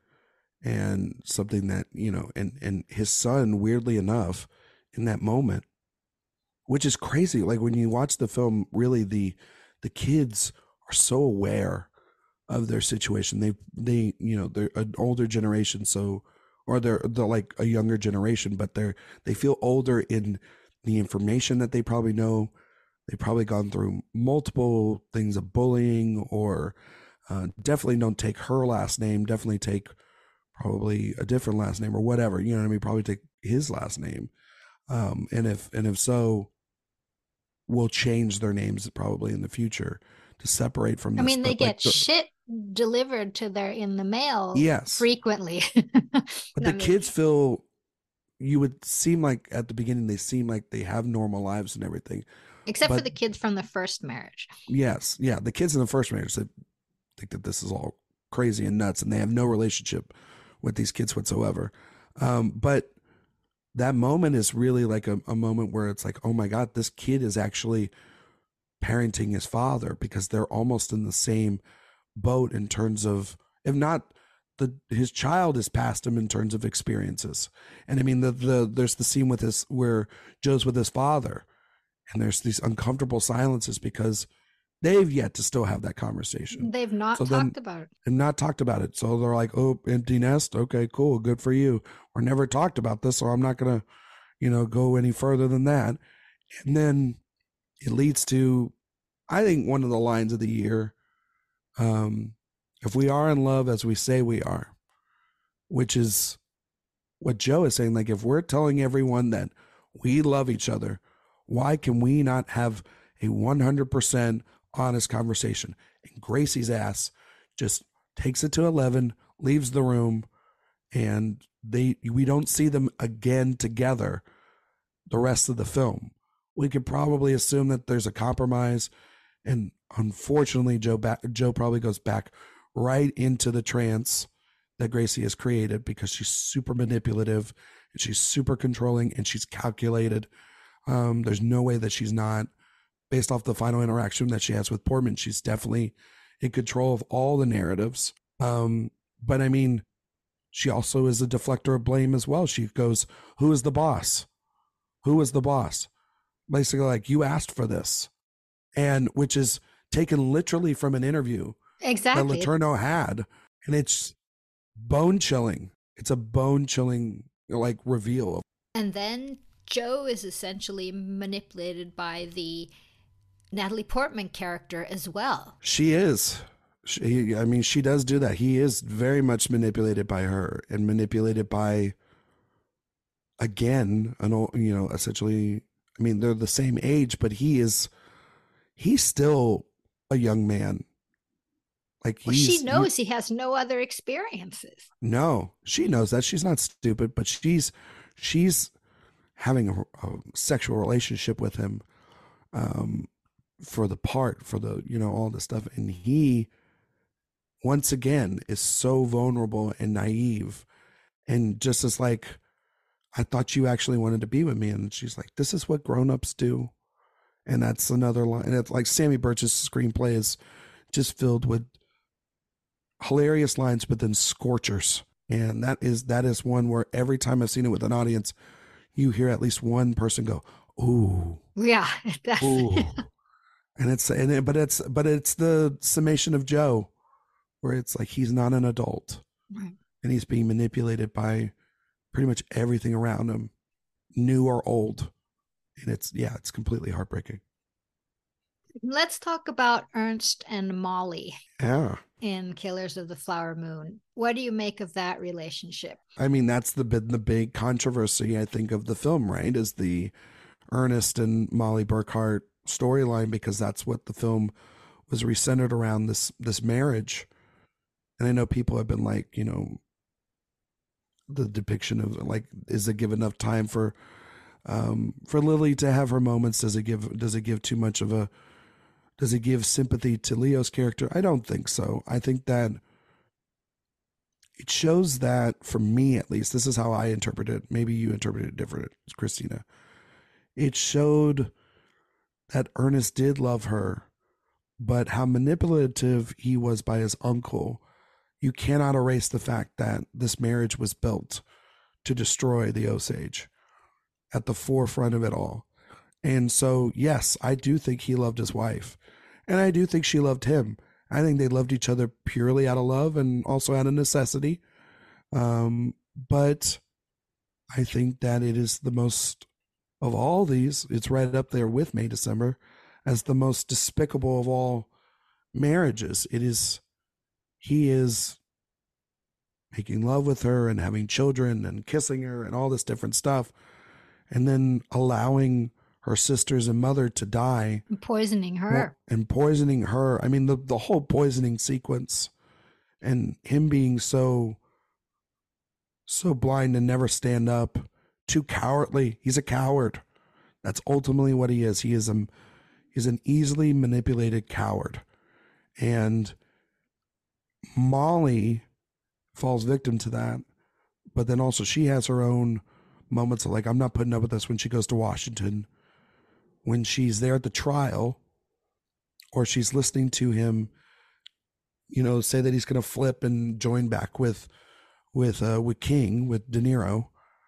And something that, you know, and, and his son, weirdly enough, in that moment, which is crazy. Like when you watch the film, really the, the kids are so aware of their situation. They, they, you know, they're an older generation. So, or they're, they're like a younger generation, but they're, they feel older in the information that they probably know. They've probably gone through multiple things of bullying, or uh, definitely don't take her last name, definitely take probably a different last name or whatever, you know what I mean? Probably take his last name. Um, and if, and if so, will change their names probably in the future to separate from this. I mean, they but get like the, shit delivered to their, in the mail yes. frequently. But the kids feel, you would seem like at the beginning, they seem like they have normal lives and everything. Except but, for the kids from the first marriage. Yes. Yeah. The kids in the first marriage, they think that this is all crazy and nuts, and they have no relationship with these kids whatsoever. Um, but that moment is really like a, a moment where it's like, oh my God, this kid is actually parenting his father, because they're almost in the same boat in terms of, if not the, his child is past him in terms of experiences. And I mean, the, the, there's the scene with his, where Joe's with his father, and there's these uncomfortable silences because they've yet to still have that conversation. They've not so talked then, about it. And not talked about it. So they're like, oh, empty nest. Okay, cool. Good for you. Or never talked about this, so I'm not going to, you know, go any further than that. And then it leads to, I think, one of the lines of the year. Um, if we are in love as we say we are, which is what Joe is saying. Like, if we're telling everyone that we love each other, why can we not have a one hundred percent honest conversation? And Gracie's ass just takes it to eleven, leaves the room, and they we don't see them again together the rest of the film. We could probably assume that there's a compromise, and unfortunately Joe back, Joe probably goes back right into the trance that Gracie has created, because she's super manipulative and she's super controlling and she's calculated. Um, there's no way that she's not. Based off the final interaction that she has with Portman, she's definitely in control of all the narratives. Um, but I mean, she also is a deflector of blame as well. She goes, who is the boss? Who is the boss? Basically, like, you asked for this. And which is taken literally from an interview exactly. that Letourneau had. And it's bone chilling. It's a bone chilling, like, reveal. And then Joe is essentially manipulated by the Natalie Portman character as well. She is. She, I mean, she does do that. He is very much manipulated by her, and manipulated by, again, an old, you know, essentially, I mean, they're the same age, but he is, he's still a young man. Like, well, she knows he, he has no other experiences. No, she knows that. She's not stupid, but she's, she's having a, a sexual relationship with him, um, for the part, for the, you know, all this stuff. And he, once again, is so vulnerable and naive, and just as like, I thought you actually wanted to be with me. And she's like, this is what grown-ups do. And that's another line. And it's like, Sammy Birch's screenplay is just filled with hilarious lines, but then scorchers. And that is, that is one where every time I've seen it with an audience, you hear at least one person go, ooh, yeah, ooh. And it's, and it, but it's, but it's the summation of Joe, where it's like he's not an adult Right. and he's being manipulated by pretty much everything around him, new or old. And it's, yeah, it's completely heartbreaking. Let's talk about Ernst and Molly Yeah. in Killers of the Flower Moon. What do you make of that relationship? I mean, that's the been the big controversy, I think, of the film, right? Is the Ernest and Molly Burkhart storyline, because that's what the film was recentered around, this this marriage. And I know people have been like, you know, the depiction of like, is it give enough time for um for Lily to have her moments? Does it give does it give too much of a does it give sympathy to Leo's character? I don't think so. I think that it shows that, for me at least, this is how I interpret it. Maybe you interpret it different, Christina. It showed that Ernest did love her, but how manipulative he was by his uncle. You cannot erase the fact that this marriage was built to destroy the Osage at the forefront of it all. And so, yes, I do think he loved his wife, and I do think she loved him. I think they loved each other purely out of love and also out of necessity. Um, but I think that it is the most, of all these, it's right up there with May December as the most despicable of all marriages. It is, he is making love with her and having children and kissing her and all this different stuff, and then allowing her sisters and mother to die. And poisoning her. And poisoning her. I mean, the, the whole poisoning sequence, and him being so, so blind and never stand up, too cowardly. He's a coward. That's ultimately what he is. He is a, he's an easily manipulated coward. And Molly falls victim to that. But then also she has her own moments of like, I'm not putting up with this, when she goes to Washington, when she's there at the trial, or she's listening to him, you know, say that he's going to flip and join back with, with, uh, with King, with De Niro.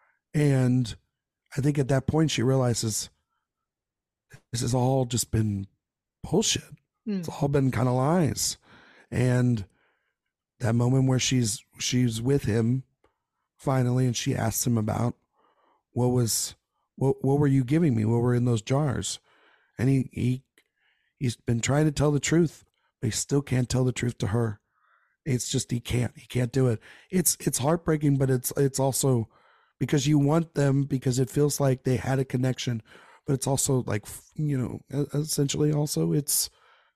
And I think at that point she realizes this has all just been bullshit. Mm. It's all been kind of lies. And that moment where she's, she's with him finally, and she asks him about what was, what, what were you giving me? What were in those jars? And he, he, he's been trying to tell the truth, but he still can't tell the truth to her. It's just, he can't, he can't do it. It's, it's heartbreaking, but it's, it's also because you want them, because it feels like they had a connection, but it's also like, you know, essentially also it's,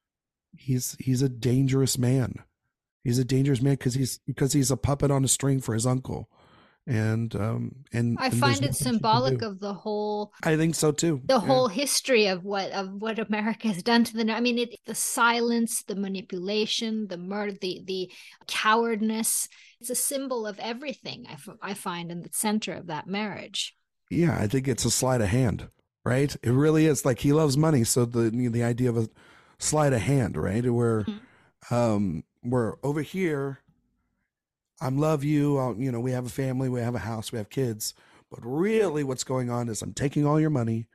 he's, he's a dangerous man. He's a dangerous man because he's, because he's a puppet on a string for his uncle. And um and I and find it symbolic of the whole, I think so too, the yeah. whole history of what of what America has done to the, I mean, it, the silence, the manipulation, the murder, the the cowardness. It's a symbol of everything, I, I find, in the center of that marriage. Yeah, I think it's a sleight of hand, right? It really is. Like, he loves money, so the the idea of a sleight of hand, right? Where mm-hmm. um we're over here, I love you, I'll, you know, we have a family, we have a house, we have kids, but really what's going on is I'm taking all your money,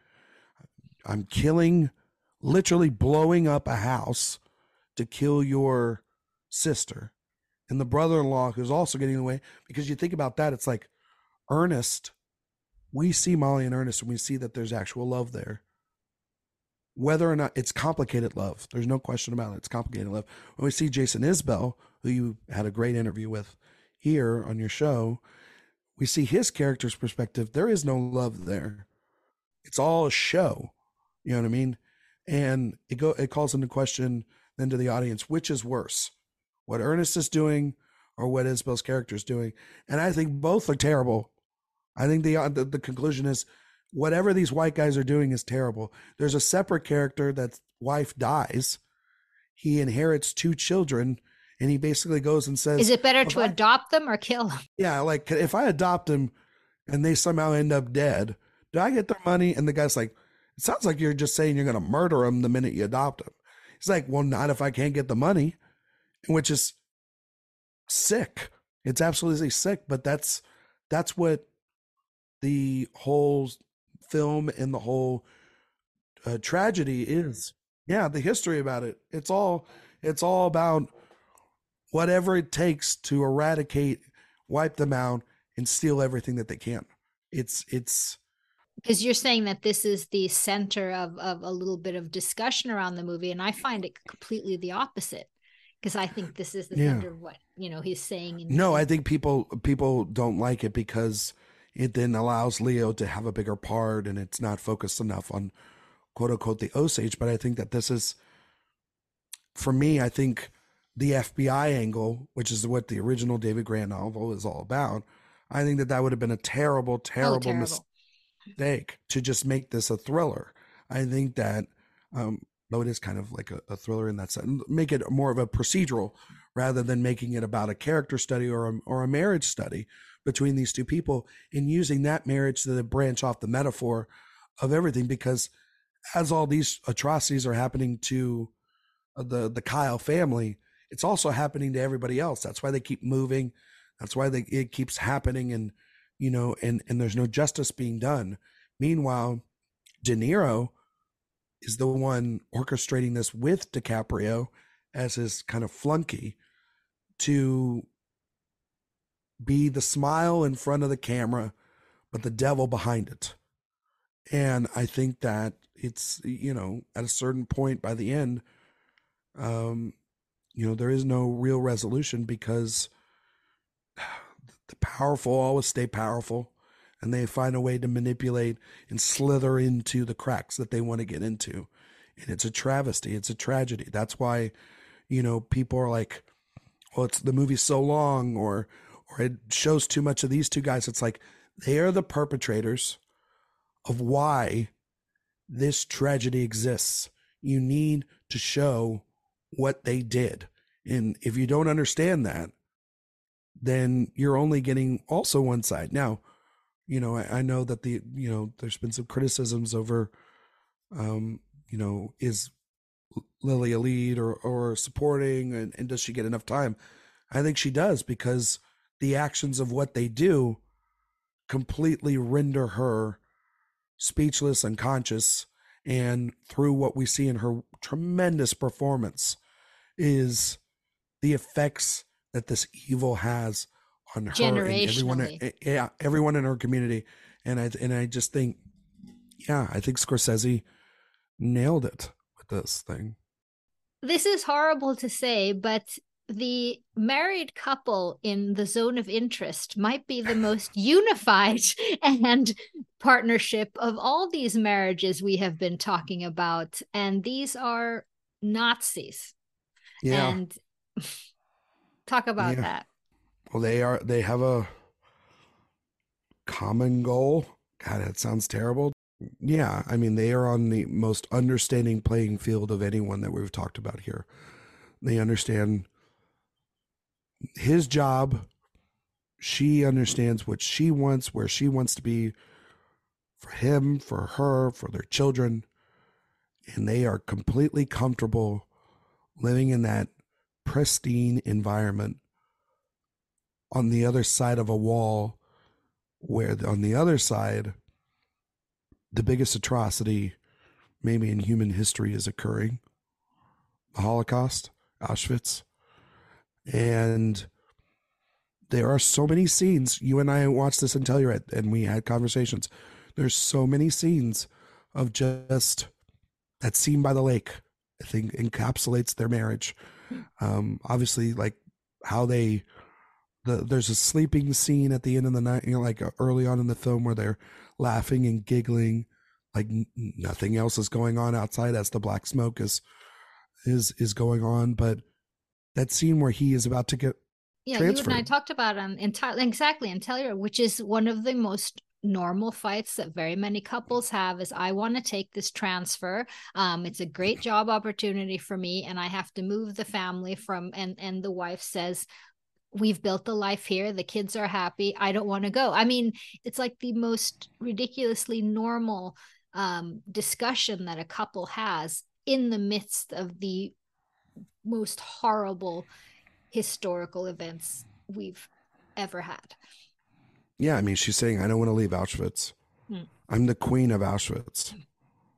I'm killing, literally blowing up a house to kill your sister and the brother-in-law who's also getting in the way. Because you think about that, it's like Ernest, we see Molly and Ernest and we see that there's actual love there. Whether or not it's complicated love, there's no question about it, it's complicated love. When we see Jason Isbell, who you had a great interview with here on your show, we see his character's perspective. There is no love there. It's all a show. You know what I mean? And it go it calls into question then to the audience, which is worse, what Ernest is doing or what Isbell's character is doing? And I think both are terrible. I think the, the the conclusion is whatever these white guys are doing is terrible. There's a separate character that's wife dies. He inherits two children. And he basically goes and says, is it better to I, adopt them or kill them? Yeah, like, if I adopt them and they somehow end up dead, do I get their money? And the guy's like, it sounds like you're just saying you're going to murder them the minute you adopt them. He's like, well, not if I can't get the money, which is sick. It's absolutely sick, but that's that's what the whole film and the whole uh, tragedy is. Yeah, the history about it. It's all it's all about whatever it takes to eradicate, wipe them out, and steal everything that they can. It's it's because you're saying that this is the center of of a little bit of discussion around the movie, and I find it completely the opposite, because I think this is the Yeah. center of what, you know, he's saying. In, no, I think people people don't like it because it then allows Leo to have a bigger part, and it's not focused enough on quote unquote the Osage. But I think that this is, for me, I think the F B I angle, which is what the original David Grant novel is all about, I think that that would have been a terrible, terrible, oh, terrible. mistake to just make this a thriller. I think that, um, though it is kind of like a, a thriller in that sense, make it more of a procedural rather than making it about a character study or a, or a marriage study between these two people, and using that marriage to branch off the metaphor of everything. Because as all these atrocities are happening to the the Kyle family, it's also happening to everybody else. That's why they keep moving. That's why they, it keeps happening, and you know, and and there's no justice being done. Meanwhile, De Niro is the one orchestrating this with DiCaprio as his kind of flunky to be the smile in front of the camera, but the devil behind it. And I think that it's, you know, at a certain point by the end, um, you know, there is no real resolution because the powerful always stay powerful, and they find a way to manipulate and slither into the cracks that they want to get into. And it's a travesty. It's a tragedy. That's why, you know, people are like, well, it's the movie's so long, or, or it shows too much of these two guys. It's like, they are the perpetrators of why this tragedy exists. You need to show what they did. And if you don't understand that, then you're only getting also one side. Now, you know, I, I know that the, you know, there's been some criticisms over, um, you know, is Lily a lead or, or supporting, and, and does she get enough time? I think she does, because the actions of what they do completely render her speechless, unconscious. And through what we see in her tremendous performance is the effects that this evil has on her and everyone, yeah, everyone in her community. And I, and I just think, yeah, I think Scorsese nailed it with this thing. This is horrible to say, but the married couple in The Zone of Interest might be the most unified and partnership of all these marriages we have been talking about. And these are Nazis. Yeah. And talk about yeah. that. Well, they are, they have a common goal. God, that sounds terrible. Yeah. I mean, they are on the most understanding playing field of anyone that we've talked about here. They understand his job. She understands what she wants, where she wants to be for him, for her, for their children. And they are completely comfortable living in that pristine environment on the other side of a wall, where on the other side, the biggest atrocity maybe in human history is occurring. The Holocaust, Auschwitz. And there are so many scenes. You and I watched this in Telluride, and we had conversations. There's so many scenes of just that scene by the lake, I think, encapsulates their marriage. Um, obviously, like how they, the there's a sleeping scene at the end of the night, you know, like early on in the film, where they're laughing and giggling, like n- nothing else is going on outside as the black smoke is is is going on. But that scene where he is about to get yeah, transferred. You and I talked about um entirely exactly in Telluride, which is one of the most normal fights that very many couples have, is I want to take this transfer. Um, it's a great job opportunity for me, and I have to move the family from, and and the wife says, we've built a life here. The kids are happy. I don't want to go. I mean, it's like the most ridiculously normal um, discussion that a couple has in the midst of the most horrible historical events we've ever had. Yeah, I mean, she's saying, I don't want to leave Auschwitz. Hmm. I'm the queen of Auschwitz.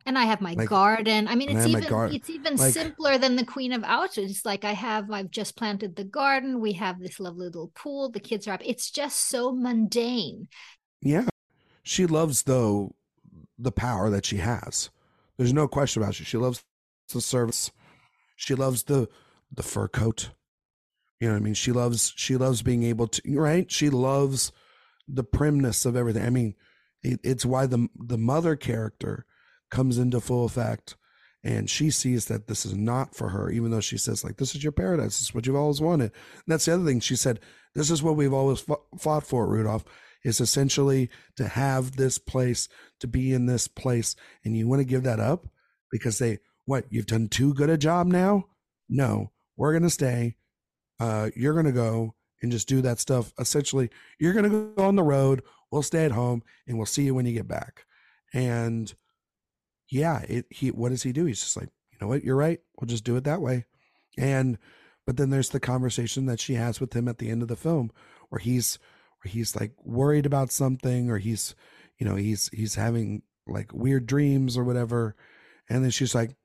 And I have my Like, garden. I mean, and I it's have my even gar- it's even like- simpler than the Queen of Ouches. It's like I have I've just planted the garden. We have this lovely little pool. The kids are up. It's just so mundane. Yeah. She loves, though, the power that she has. There's no question about it. She loves the service. She loves the the fur coat. You know what I mean? She loves she loves being able to, right? She loves the primness of everything. I mean, it, it's why the the mother character comes into full effect, and she sees that this is not for her, even though she says, like, this is your paradise. This is what you've always wanted. And that's the other thing. She said, this is what we've always fought for, Rudolph, is essentially to have this place, to be in this place. And you want to give that up because they, what, you've done too good a job now? No, we're going to stay. Uh, you're going to go and just do that stuff. Essentially, you're going to go on the road. We'll stay at home and we'll see you when you get back. And yeah, it, he, what does he do? He's just like, you know what? You're right. We'll just do it that way. And, but then there's the conversation that she has with him at the end of the film where he's, where he's like worried about something, or he's, you know, he's, he's having like weird dreams or whatever. And then she's like,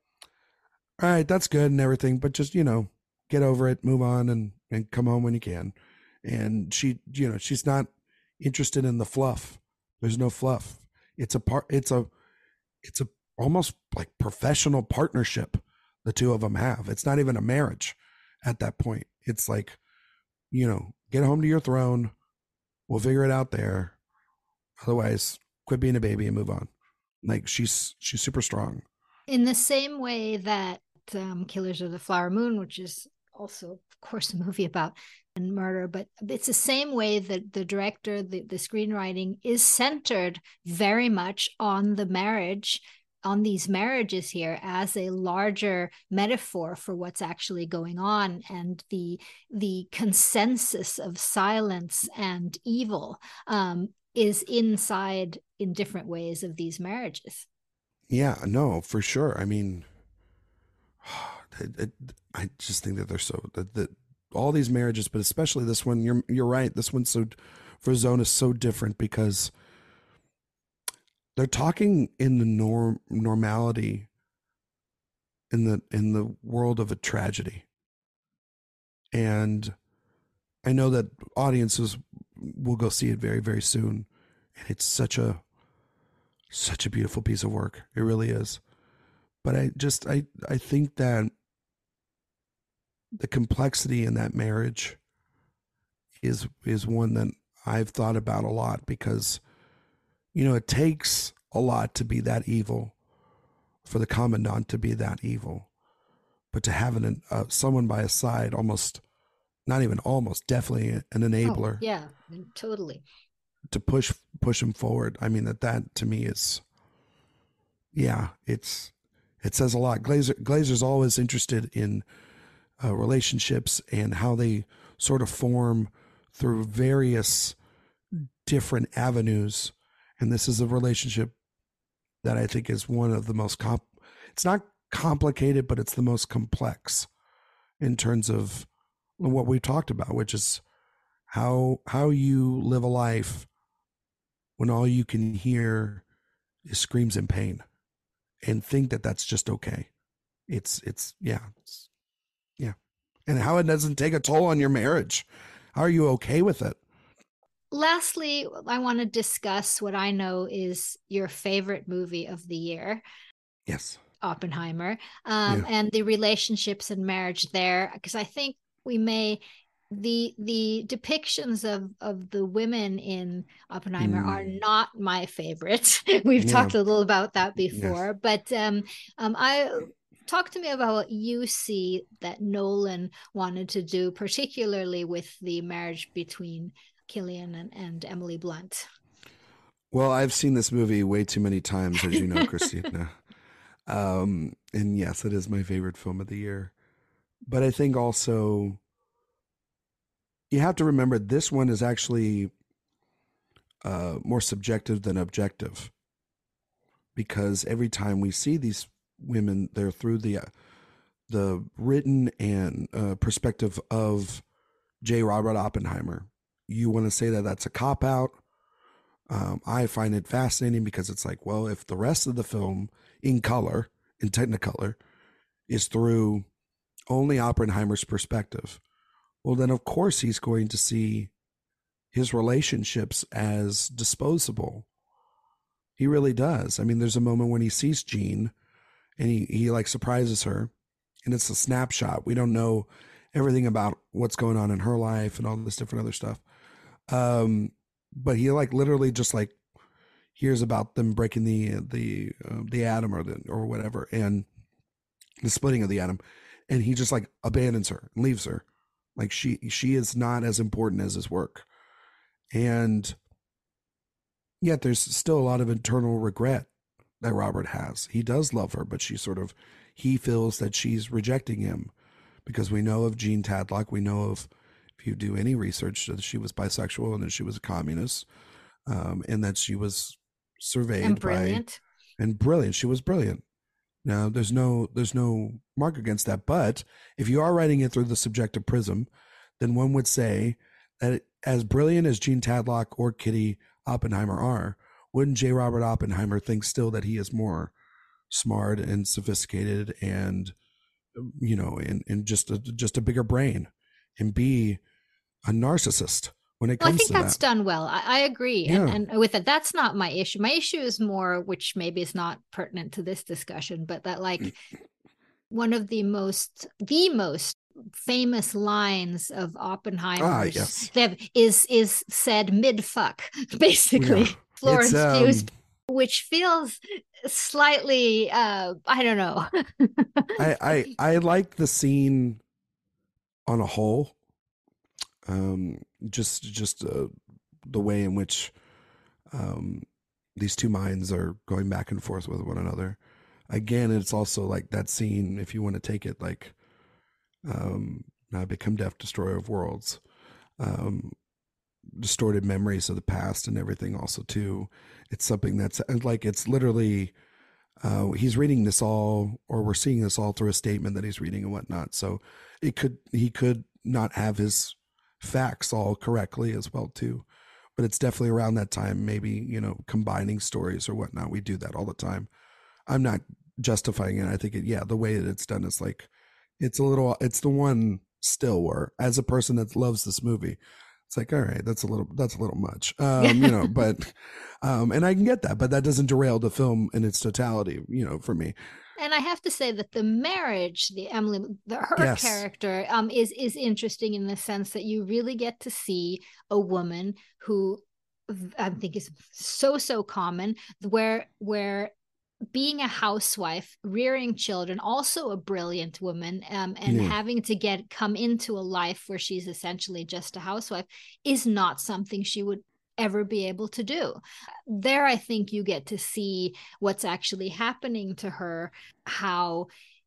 all right, that's good and everything, but just, you know, get over it, move on, and, and come home when you can. And she, you know, she's not interested in the fluff. There's no fluff. It's a part, it's a, it's a almost like professional partnership the two of them have. It's not even a marriage at that point. It's like, you know, get home to your throne. We'll figure it out there. Otherwise, quit being a baby and move on. Like, she's, she's super strong. In the same way that um, Killers of the Flower Moon, which is also, of course, a movie about murder, but it's the same way that the director, the, the screenwriting is centered very much on the marriage, on these marriages here as a larger metaphor for what's actually going on, and the the consensus of silence and evil um, is inside in different ways of these marriages. Yeah, no, for sure. I mean, it, it, I just think that they're so that, that all these marriages, but especially this one, you're you're right. This one's so, for Zone, is so different because they're talking in the norm normality in the in the world of a tragedy. And I know that audiences will go see it very, very soon. And it's such a such a beautiful piece of work. It really is. But I just I I think that the complexity in that marriage is is one that I've thought about a lot, because, you know, it takes a lot to be that evil, for the commandant to be that evil, but to have an uh, someone by his side, almost, not even almost, definitely an enabler. Oh, yeah, totally. To push push him forward. I mean, that that to me is, yeah, it's it says a lot. Glazer Glazer's always interested in uh, relationships and how they sort of form through various different avenues. And this is a relationship that I think is one of the most comp it's not complicated, but it's the most complex in terms of what we talked about, which is how how you live a life when all you can hear is screams and pain, and think that that's just okay. It's it's yeah it's, yeah, and how it doesn't take a toll on your marriage. How are you okay with it? Lastly, I want to discuss what I know is your favorite movie of the year. Yes. Oppenheimer, um, yeah. and the relationships and marriage there, because I think we may the the depictions of of the women in Oppenheimer mm. are not my favorite. We've yeah. talked a little about that before, yes. but um, um, I talk to me about what you see that Nolan wanted to do, particularly with the marriage between Cillian and, and Emily Blunt. Well, I've seen this movie way too many times, as you know, Christina. Um, and yes, it is my favorite film of the year. But I think also you have to remember this one is actually uh, more subjective than objective, because every time we see these women, they're through the uh, the written and uh, perspective of J. Robert Oppenheimer. You want to say that that's a cop-out. Um, I find it fascinating because it's like, well, if the rest of the film in color, in Technicolor, is through only Oppenheimer's perspective. Well, then of course he's going to see his relationships as disposable. He really does. I mean, there's a moment when he sees Jean and he, he like surprises her, and it's a snapshot. We don't know everything about what's going on in her life and all this different other stuff. Um, but he like literally just like hears about them breaking the, the, uh, the atom or the, or whatever, and the splitting of the atom. And he just like abandons her and leaves her. Like she, she is not as important as his work. And yet there's still a lot of internal regret that Robert has. He does love her, but she sort of, he feels that she's rejecting him, because we know of Jean Tadlock. We know of, if you do any research, that she was bisexual and that she was a communist, um, and that she was surveyed and brilliant. by, and brilliant. She was brilliant. Now there's no, there's no mark against that. But if you are writing it through the subjective prism, then one would say that as brilliant as Jean Tadlock or Kitty Oppenheimer are, wouldn't J. Robert Oppenheimer think still that he is more smart and sophisticated and, you know, and, and just a, just a bigger brain, and be a narcissist when it well, comes I think to that's that? done well. I, I agree. Yeah. And, and with it, that's not my issue. My issue is more, which maybe is not pertinent to this discussion, but that like one of the most, the most famous lines of Oppenheimer's Ah, yes. they have, is is said mid fuck, basically. Yeah. Florence It's, Pugh, um, which feels slightly uh I don't know. I, I I like the scene on a whole. Um, just just uh, the way in which um these two minds are going back and forth with one another. Again, it's also like that scene, if you want to take it like um I become deaf, destroyer of worlds, um distorted memories of the past and everything also too. It's something that's like, it's literally uh he's reading this all, or we're seeing this all through a statement that he's reading and whatnot. So it could, he could not have his facts all correctly as well too. But it's definitely around that time, maybe, you know, combining stories or whatnot. We do that all the time. I'm not justifying it. I think it, yeah, the way that it's done is like, it's a little, it's the one still where, as a person that loves this movie, it's like, all right, that's a little, that's a little much, um, you know, but, um, and I can get that, but that doesn't derail the film in its totality, you know, for me. And I have to say that the marriage, the Emily, the, her Yes. character, um, is is interesting in the sense that you really get to see a woman who I think is so so common, where where being a housewife, rearing children, also a brilliant woman, um, and Yeah. having to get come into a life where she's essentially just a housewife is not something she would ever be able to do. There, I think you get to see what's actually happening to her, how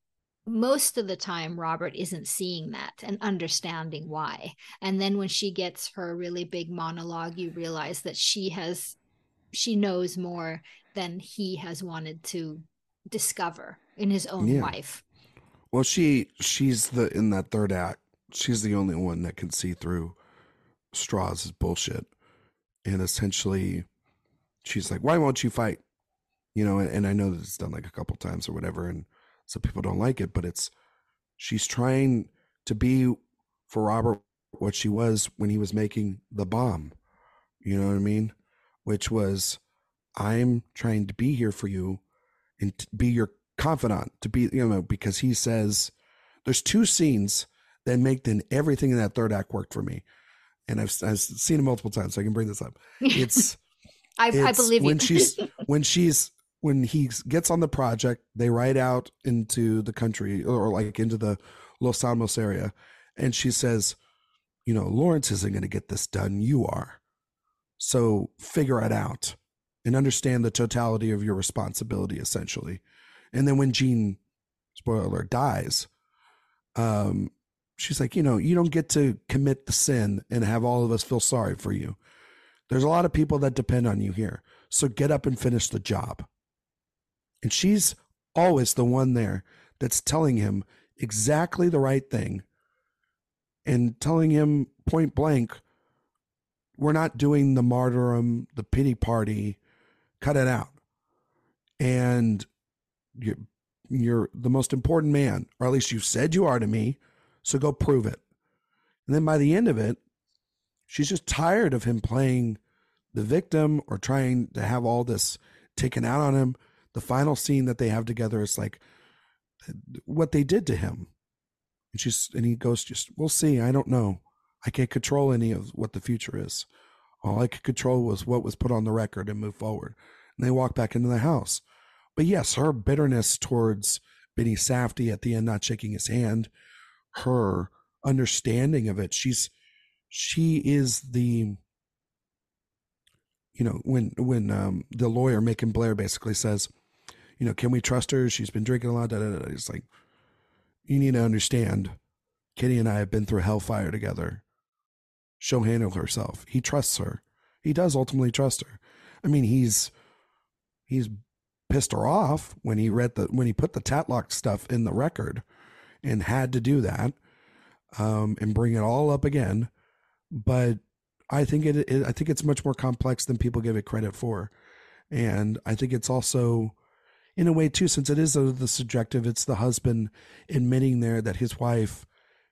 most of the time Robert isn't seeing that and understanding why. And then when she gets her really big monologue, you realize that she has, she knows more than he has wanted to discover in his own Yeah. wife. Well, she, she's the, in that third act, she's the only one that can see through Strauss's bullshit. And essentially she's like, why won't you fight? You know, and, and I know that it's done like a couple times or whatever, and so people don't like it, but it's, she's trying to be for Robert what she was when he was making the bomb. You know what I mean? Which was, I'm trying to be here for you and to be your confidant, to be, you know, because he says there's two scenes that make then everything in that third act worked for me. And I've, I've seen it multiple times, so I can bring this up. It's, I, it's I believe when you. she's, when she's, when he gets on the project, they ride out into the country, or like into the Los Alamos area. And she says, you know, Lawrence isn't going to get this done. You are. So figure it out and understand the totality of your responsibility, essentially. And then when Jean, spoiler alert, dies, um, she's like, you know, you don't get to commit the sin and have all of us feel sorry for you. There's a lot of people that depend on you here. So get up and finish the job. And she's always the one there that's telling him exactly the right thing and telling him point blank, we're not doing the martyrdom, the pity party, cut it out. And you're, you're the most important man, or at least you said you are to me. So go prove it. And then by the end of it, she's just tired of him playing the victim or trying to have all this taken out on him. The final scene that they have together is like what they did to him. And she's, and he goes, just, we'll see. I don't know. I can't control any of what the future is. All I could control was what was put on the record and move forward. And they walk back into the house. But yes, her bitterness towards Benny Safdie at the end, not shaking his hand, her understanding of it. She's, she is the, you know, when, when um, the lawyer, Macon Blair, basically says, you know, can we trust her? She's been drinking a lot. Da, da, da. It's like, you need to understand, Kitty and I have been through hellfire together. She'll handle herself. He trusts her. He does ultimately trust her. I mean, he's, he's pissed her off when he read the, when he put the Tatlock stuff in the record and had to do that um, and bring it all up again. But I think it, it, I think it's much more complex than people give it credit for. And I think it's also, in a way too, since it is the subjective, it's the husband admitting there that his wife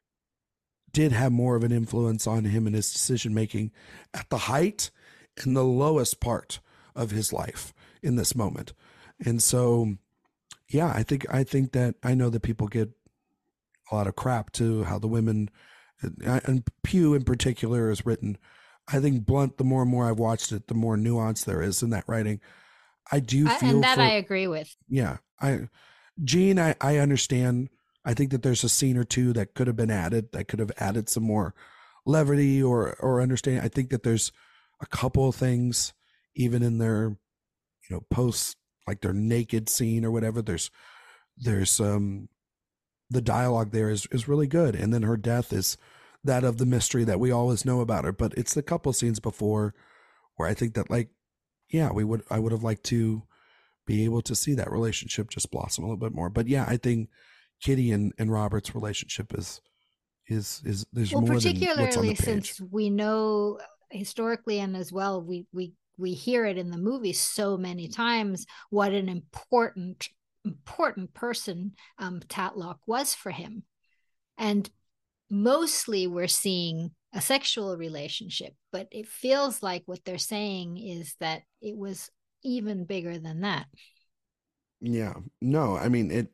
did have more of an influence on him and his decision making at the height and the lowest part of his life in this moment. And so, yeah, I think I think that I know that people get a lot of crap to how the women, and Pugh in particular is written. I think Blunt, the more and more I've watched it, the more nuance there is in that writing. I do feel, and that for, I agree with. Yeah, I, Gene, I I understand. I think that there's a scene or two that could have been added, that could have added some more levity or or understanding. I think that there's a couple of things, even in their, you know, post, like their naked scene or whatever. There's there's um the dialogue there is is really good, and then her death is that of the mystery that we always know about her. But it's a couple scenes before where I think that, like, yeah, we would I would have liked to be able to see that relationship just blossom a little bit more. But yeah, I think Kitty and, and Robert's relationship is is is there's well, more than what's on the particularly page. Since we know historically and as well we we we hear it in the movie so many times what an important important person um, Tatlock was for him, and mostly we're seeing a sexual relationship, but it feels like what they're saying is that it was even bigger than that. Yeah, no, I mean it.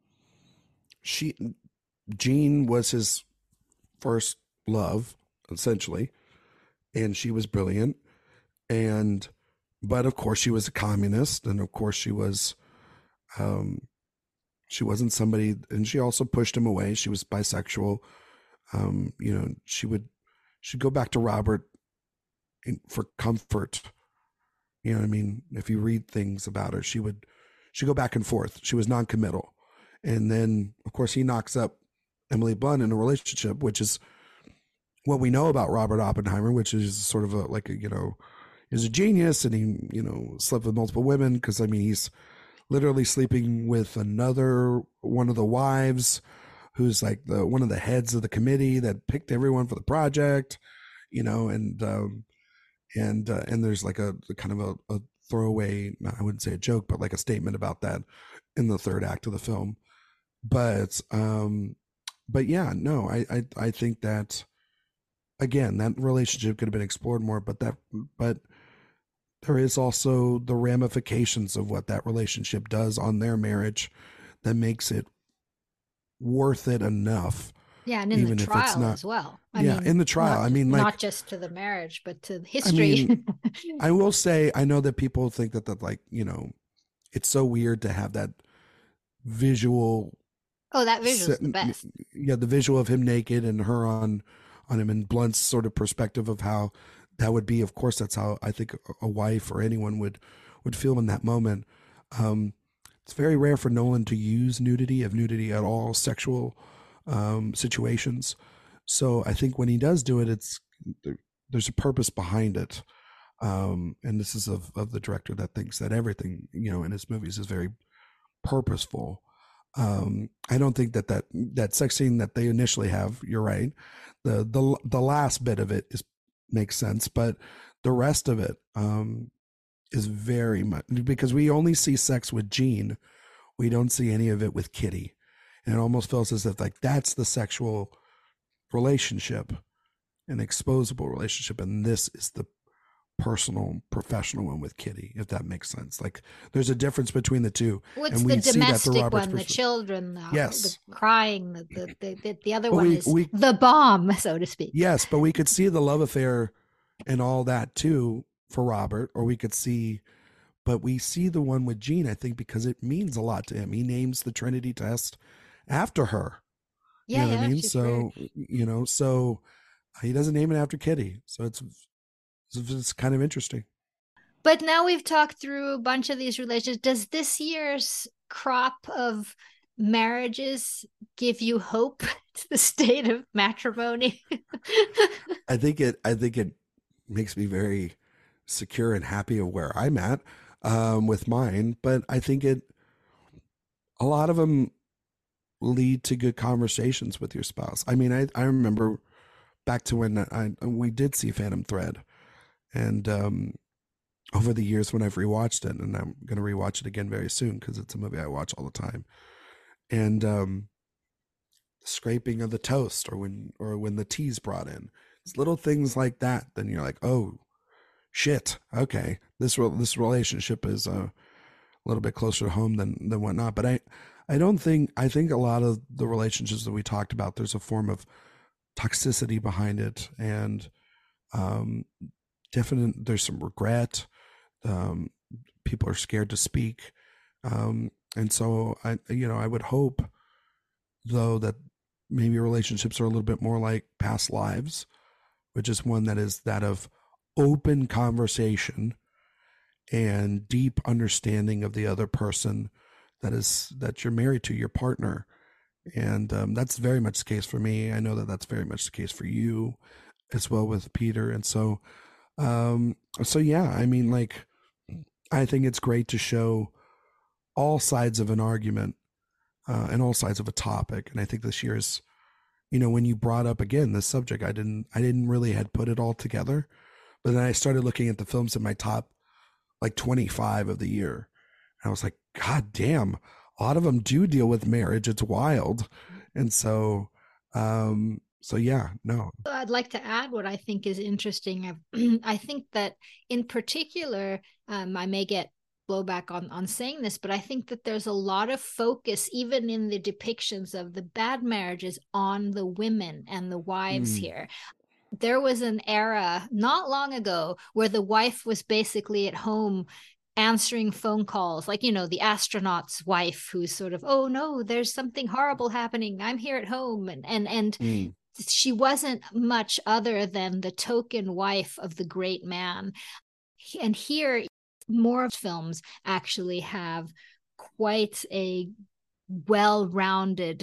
She, Jean was his first love, essentially, and she was brilliant. And, but of course she was a communist, and of course she was, um, she wasn't somebody, and she also pushed him away. She was bisexual. Um, you know, she would, she'd go back to Robert in, for comfort. You know what I mean? If you read things about her, she would, she'd go back and forth. She was non-committal. And then, of course, he knocks up Emily Blunt in a relationship, which is what we know about Robert Oppenheimer, which is sort of a, like a, you know, he's a genius, and he, you know, slept with multiple women. Because, I mean, he's literally sleeping with another one of the wives who's like the one of the heads of the committee that picked everyone for the project, you know, and um, and uh, and there's like a, a kind of a, a throwaway, I wouldn't say a joke, but like a statement about that in the third act of the film. But um, but yeah, no, I, I I think that again, that relationship could have been explored more, but that but there is also the ramifications of what that relationship does on their marriage that makes it worth it enough. Yeah, and in the trial not, as well. I yeah, mean, in the trial. Not, I mean, like, not just to the marriage, but to history. I mean, I will say, I know that people think that that like, you know, it's so weird to have that visual. Oh, that visual is the best. Yeah, the visual of him naked and her on on him, and Blunt's sort of perspective of how that would be. Of course, that's how I think a wife or anyone would would feel in that moment. Um, it's very rare for Nolan to use nudity, of nudity at all, sexual um, situations. So I think when he does do it, it's there, there's a purpose behind it. Um, and this is of, of the director that thinks that everything, you know, in his movies is very purposeful. Um, I don't think that, that that sex scene that they initially have, you're right. The the the last bit of it is makes sense, but the rest of it um, is very much, because we only see sex with Jean we don't see any of it with Kitty. And it almost feels as if like that's the sexual relationship, an exposable relationship. And this is the personal, professional one with Kitty, if that makes sense. Like there's a difference between the two. What's and the we domestic one, the children, the, yes. the crying, the, the, the, the, the other but one we, is we, the bomb, so to speak. Yes, but we could see the love affair and all that too for Robert, or we could see, but we see the one with Jean, I think, because it means a lot to him. He names the Trinity test after her. Yeah, you know yeah, what I mean? she's So, weird. you know, so he doesn't name it after Kitty. So it's, it's, it's kind of interesting. But now we've talked through a bunch of these relationships. Does this year's crop of marriages give you hope to the state of matrimony? I think it, I think it makes me very secure and happy of where I'm at um, with mine. But I think it, a lot of them lead to good conversations with your spouse. I mean, I, I remember back to when I, we did see Phantom Thread, and um, over the years when I've rewatched it, and I'm going to rewatch it again very soon because it's a movie I watch all the time. And um, scraping of the toast, or when, or when the tea's brought in, it's little things like that. Then you're like, oh shit, okay, this this relationship is uh, a little bit closer to home than than whatnot. But I, I don't think I think a lot of the relationships that we talked about, there's a form of toxicity behind it, and um, definite. There's some regret. Um, people are scared to speak, um, and so I, you know, I would hope, though, that maybe relationships are a little bit more like past lives, which is one that is that of open conversation and deep understanding of the other person that is that you're married to, your partner. And um, that's very much the case for me. I know that that's very much the case for you as well with Peter. And so, um, so yeah, I mean, like, I think it's great to show all sides of an argument uh, and all sides of a topic. And I think this year's, you know, when you brought up again this subject, I didn't, I didn't really had put it all together, but then I started looking at the films in my top like twenty-five of the year. And I was like, God damn, a lot of them do deal with marriage. It's wild. And so, um, so yeah, no. I'd like to add what I think is interesting. I, I think that in particular, um, I may get blowback on, on saying this, but I think that there's a lot of focus, even in the depictions of the bad marriages, on the women and the wives mm. here. There was an era not long ago where the wife was basically at home answering phone calls, like, you know, the astronaut's wife who's sort of, oh no, there's something horrible happening, I'm here at home. And, and, and mm. she wasn't much other than the token wife of the great man. And here, more films actually have quite a well-rounded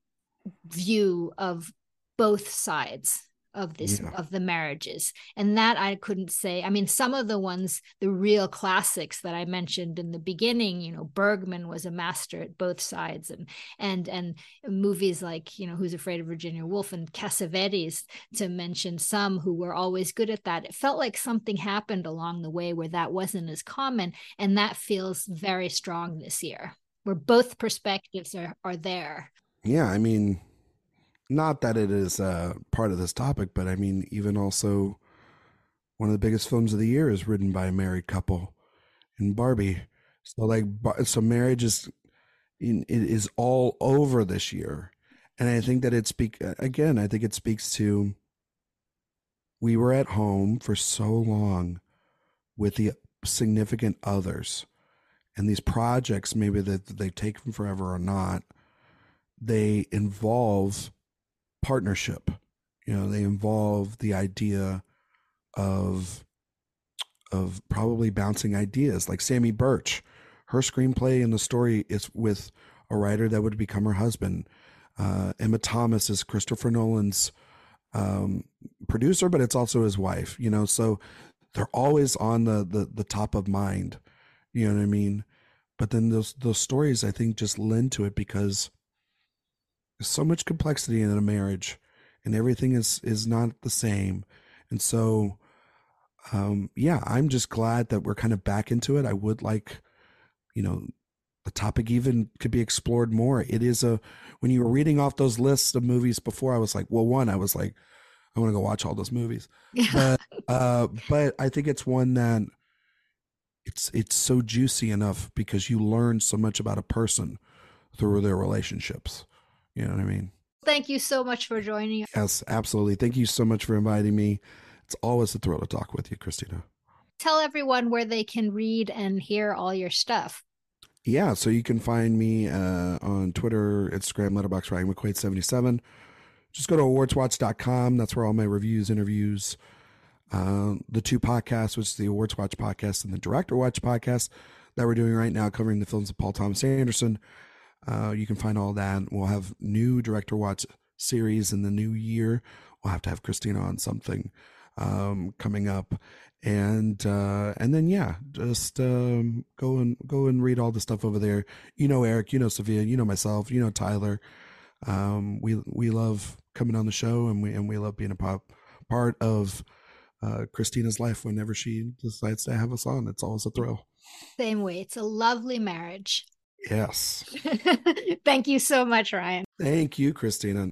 view of both sides of this yeah. of the marriages. And that I couldn't say. I mean, some of the ones, the real classics that I mentioned in the beginning, you know, Bergman was a master at both sides, and and and movies like, you know, Who's Afraid of Virginia Woolf and Cassavetes, to mention some, who were always good at that. It felt like something happened along the way where that wasn't as common, and that feels very strong this year, where both perspectives are are there. Yeah, I mean, not that it is uh, part of this topic, but I mean, even also one of the biggest films of the year is written by a married couple in Barbie. So like, so marriage is, it is all over this year. And I think that it speak again, I think it speaks to, we were at home for so long with the significant others, and these projects, maybe that they take them forever or not, they involve partnership. You know, they involve the idea of of probably bouncing ideas. Like Sammy Birch, her screenplay and the story is with a writer that would become her husband. Uh, Emma Thomas is Christopher Nolan's um, producer, but it's also his wife. You know, so they're always on the the the top of mind. You know what I mean? But then those those stories, I think, just lend to it because there's so much complexity in a marriage, and everything is, is not the same. And so, um, yeah, I'm just glad that we're kind of back into it. I would like, you know, the topic even could be explored more. It is a, when you were reading off those lists of movies before, I was like, well, one, I was like, I want to go watch all those movies. But, uh, but I think it's one that it's, it's so juicy enough because you learn so much about a person through their relationships. You know what I mean? Thank you so much for joining us. Yes, absolutely. Thank you so much for inviting me. It's always a thrill to talk with you, Christina. Tell everyone where they can read and hear all your stuff. Yeah, so you can find me uh, on Twitter, Instagram, Letterboxd, Ryan McQuaid seventy-seven. Just go to awards watch dot com. That's where all my reviews, interviews, uh, the two podcasts, which is the Awards Watch podcast and the Director Watch podcast that we're doing right now, covering the films of Paul Thomas Anderson. Uh, you can find all that. We'll have new Director Watch series in the new year. We'll have to have Christina on something um, coming up. And uh, and then yeah, just um, go and go and read all the stuff over there. You know Eric, you know Sophia, you know myself, you know Tyler. Um, we we love coming on the show, and we and we love being a pop, part of uh, Christina's life. Whenever she decides to have us on, it's always a thrill. Same way, it's a lovely marriage. Yes. Thank you so much, Ryan. Thank you, Christina.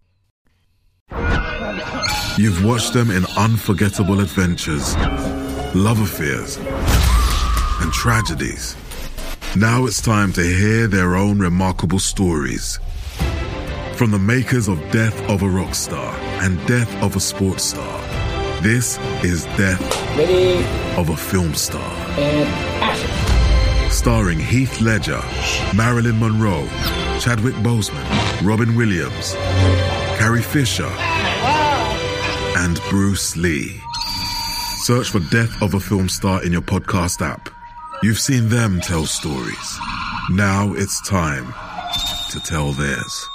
You've watched them in unforgettable adventures, love affairs, and tragedies. Now it's time to hear their own remarkable stories. From the makers of Death of a Rock Star and Death of a Sports Star, this is Death Ready. Of a Film Star. And action. Starring Heath Ledger, Marilyn Monroe, Chadwick Boseman, Robin Williams, Carrie Fisher, and Bruce Lee. Search for Death of a Film Star in your podcast app. You've seen them tell stories. Now it's time to tell theirs.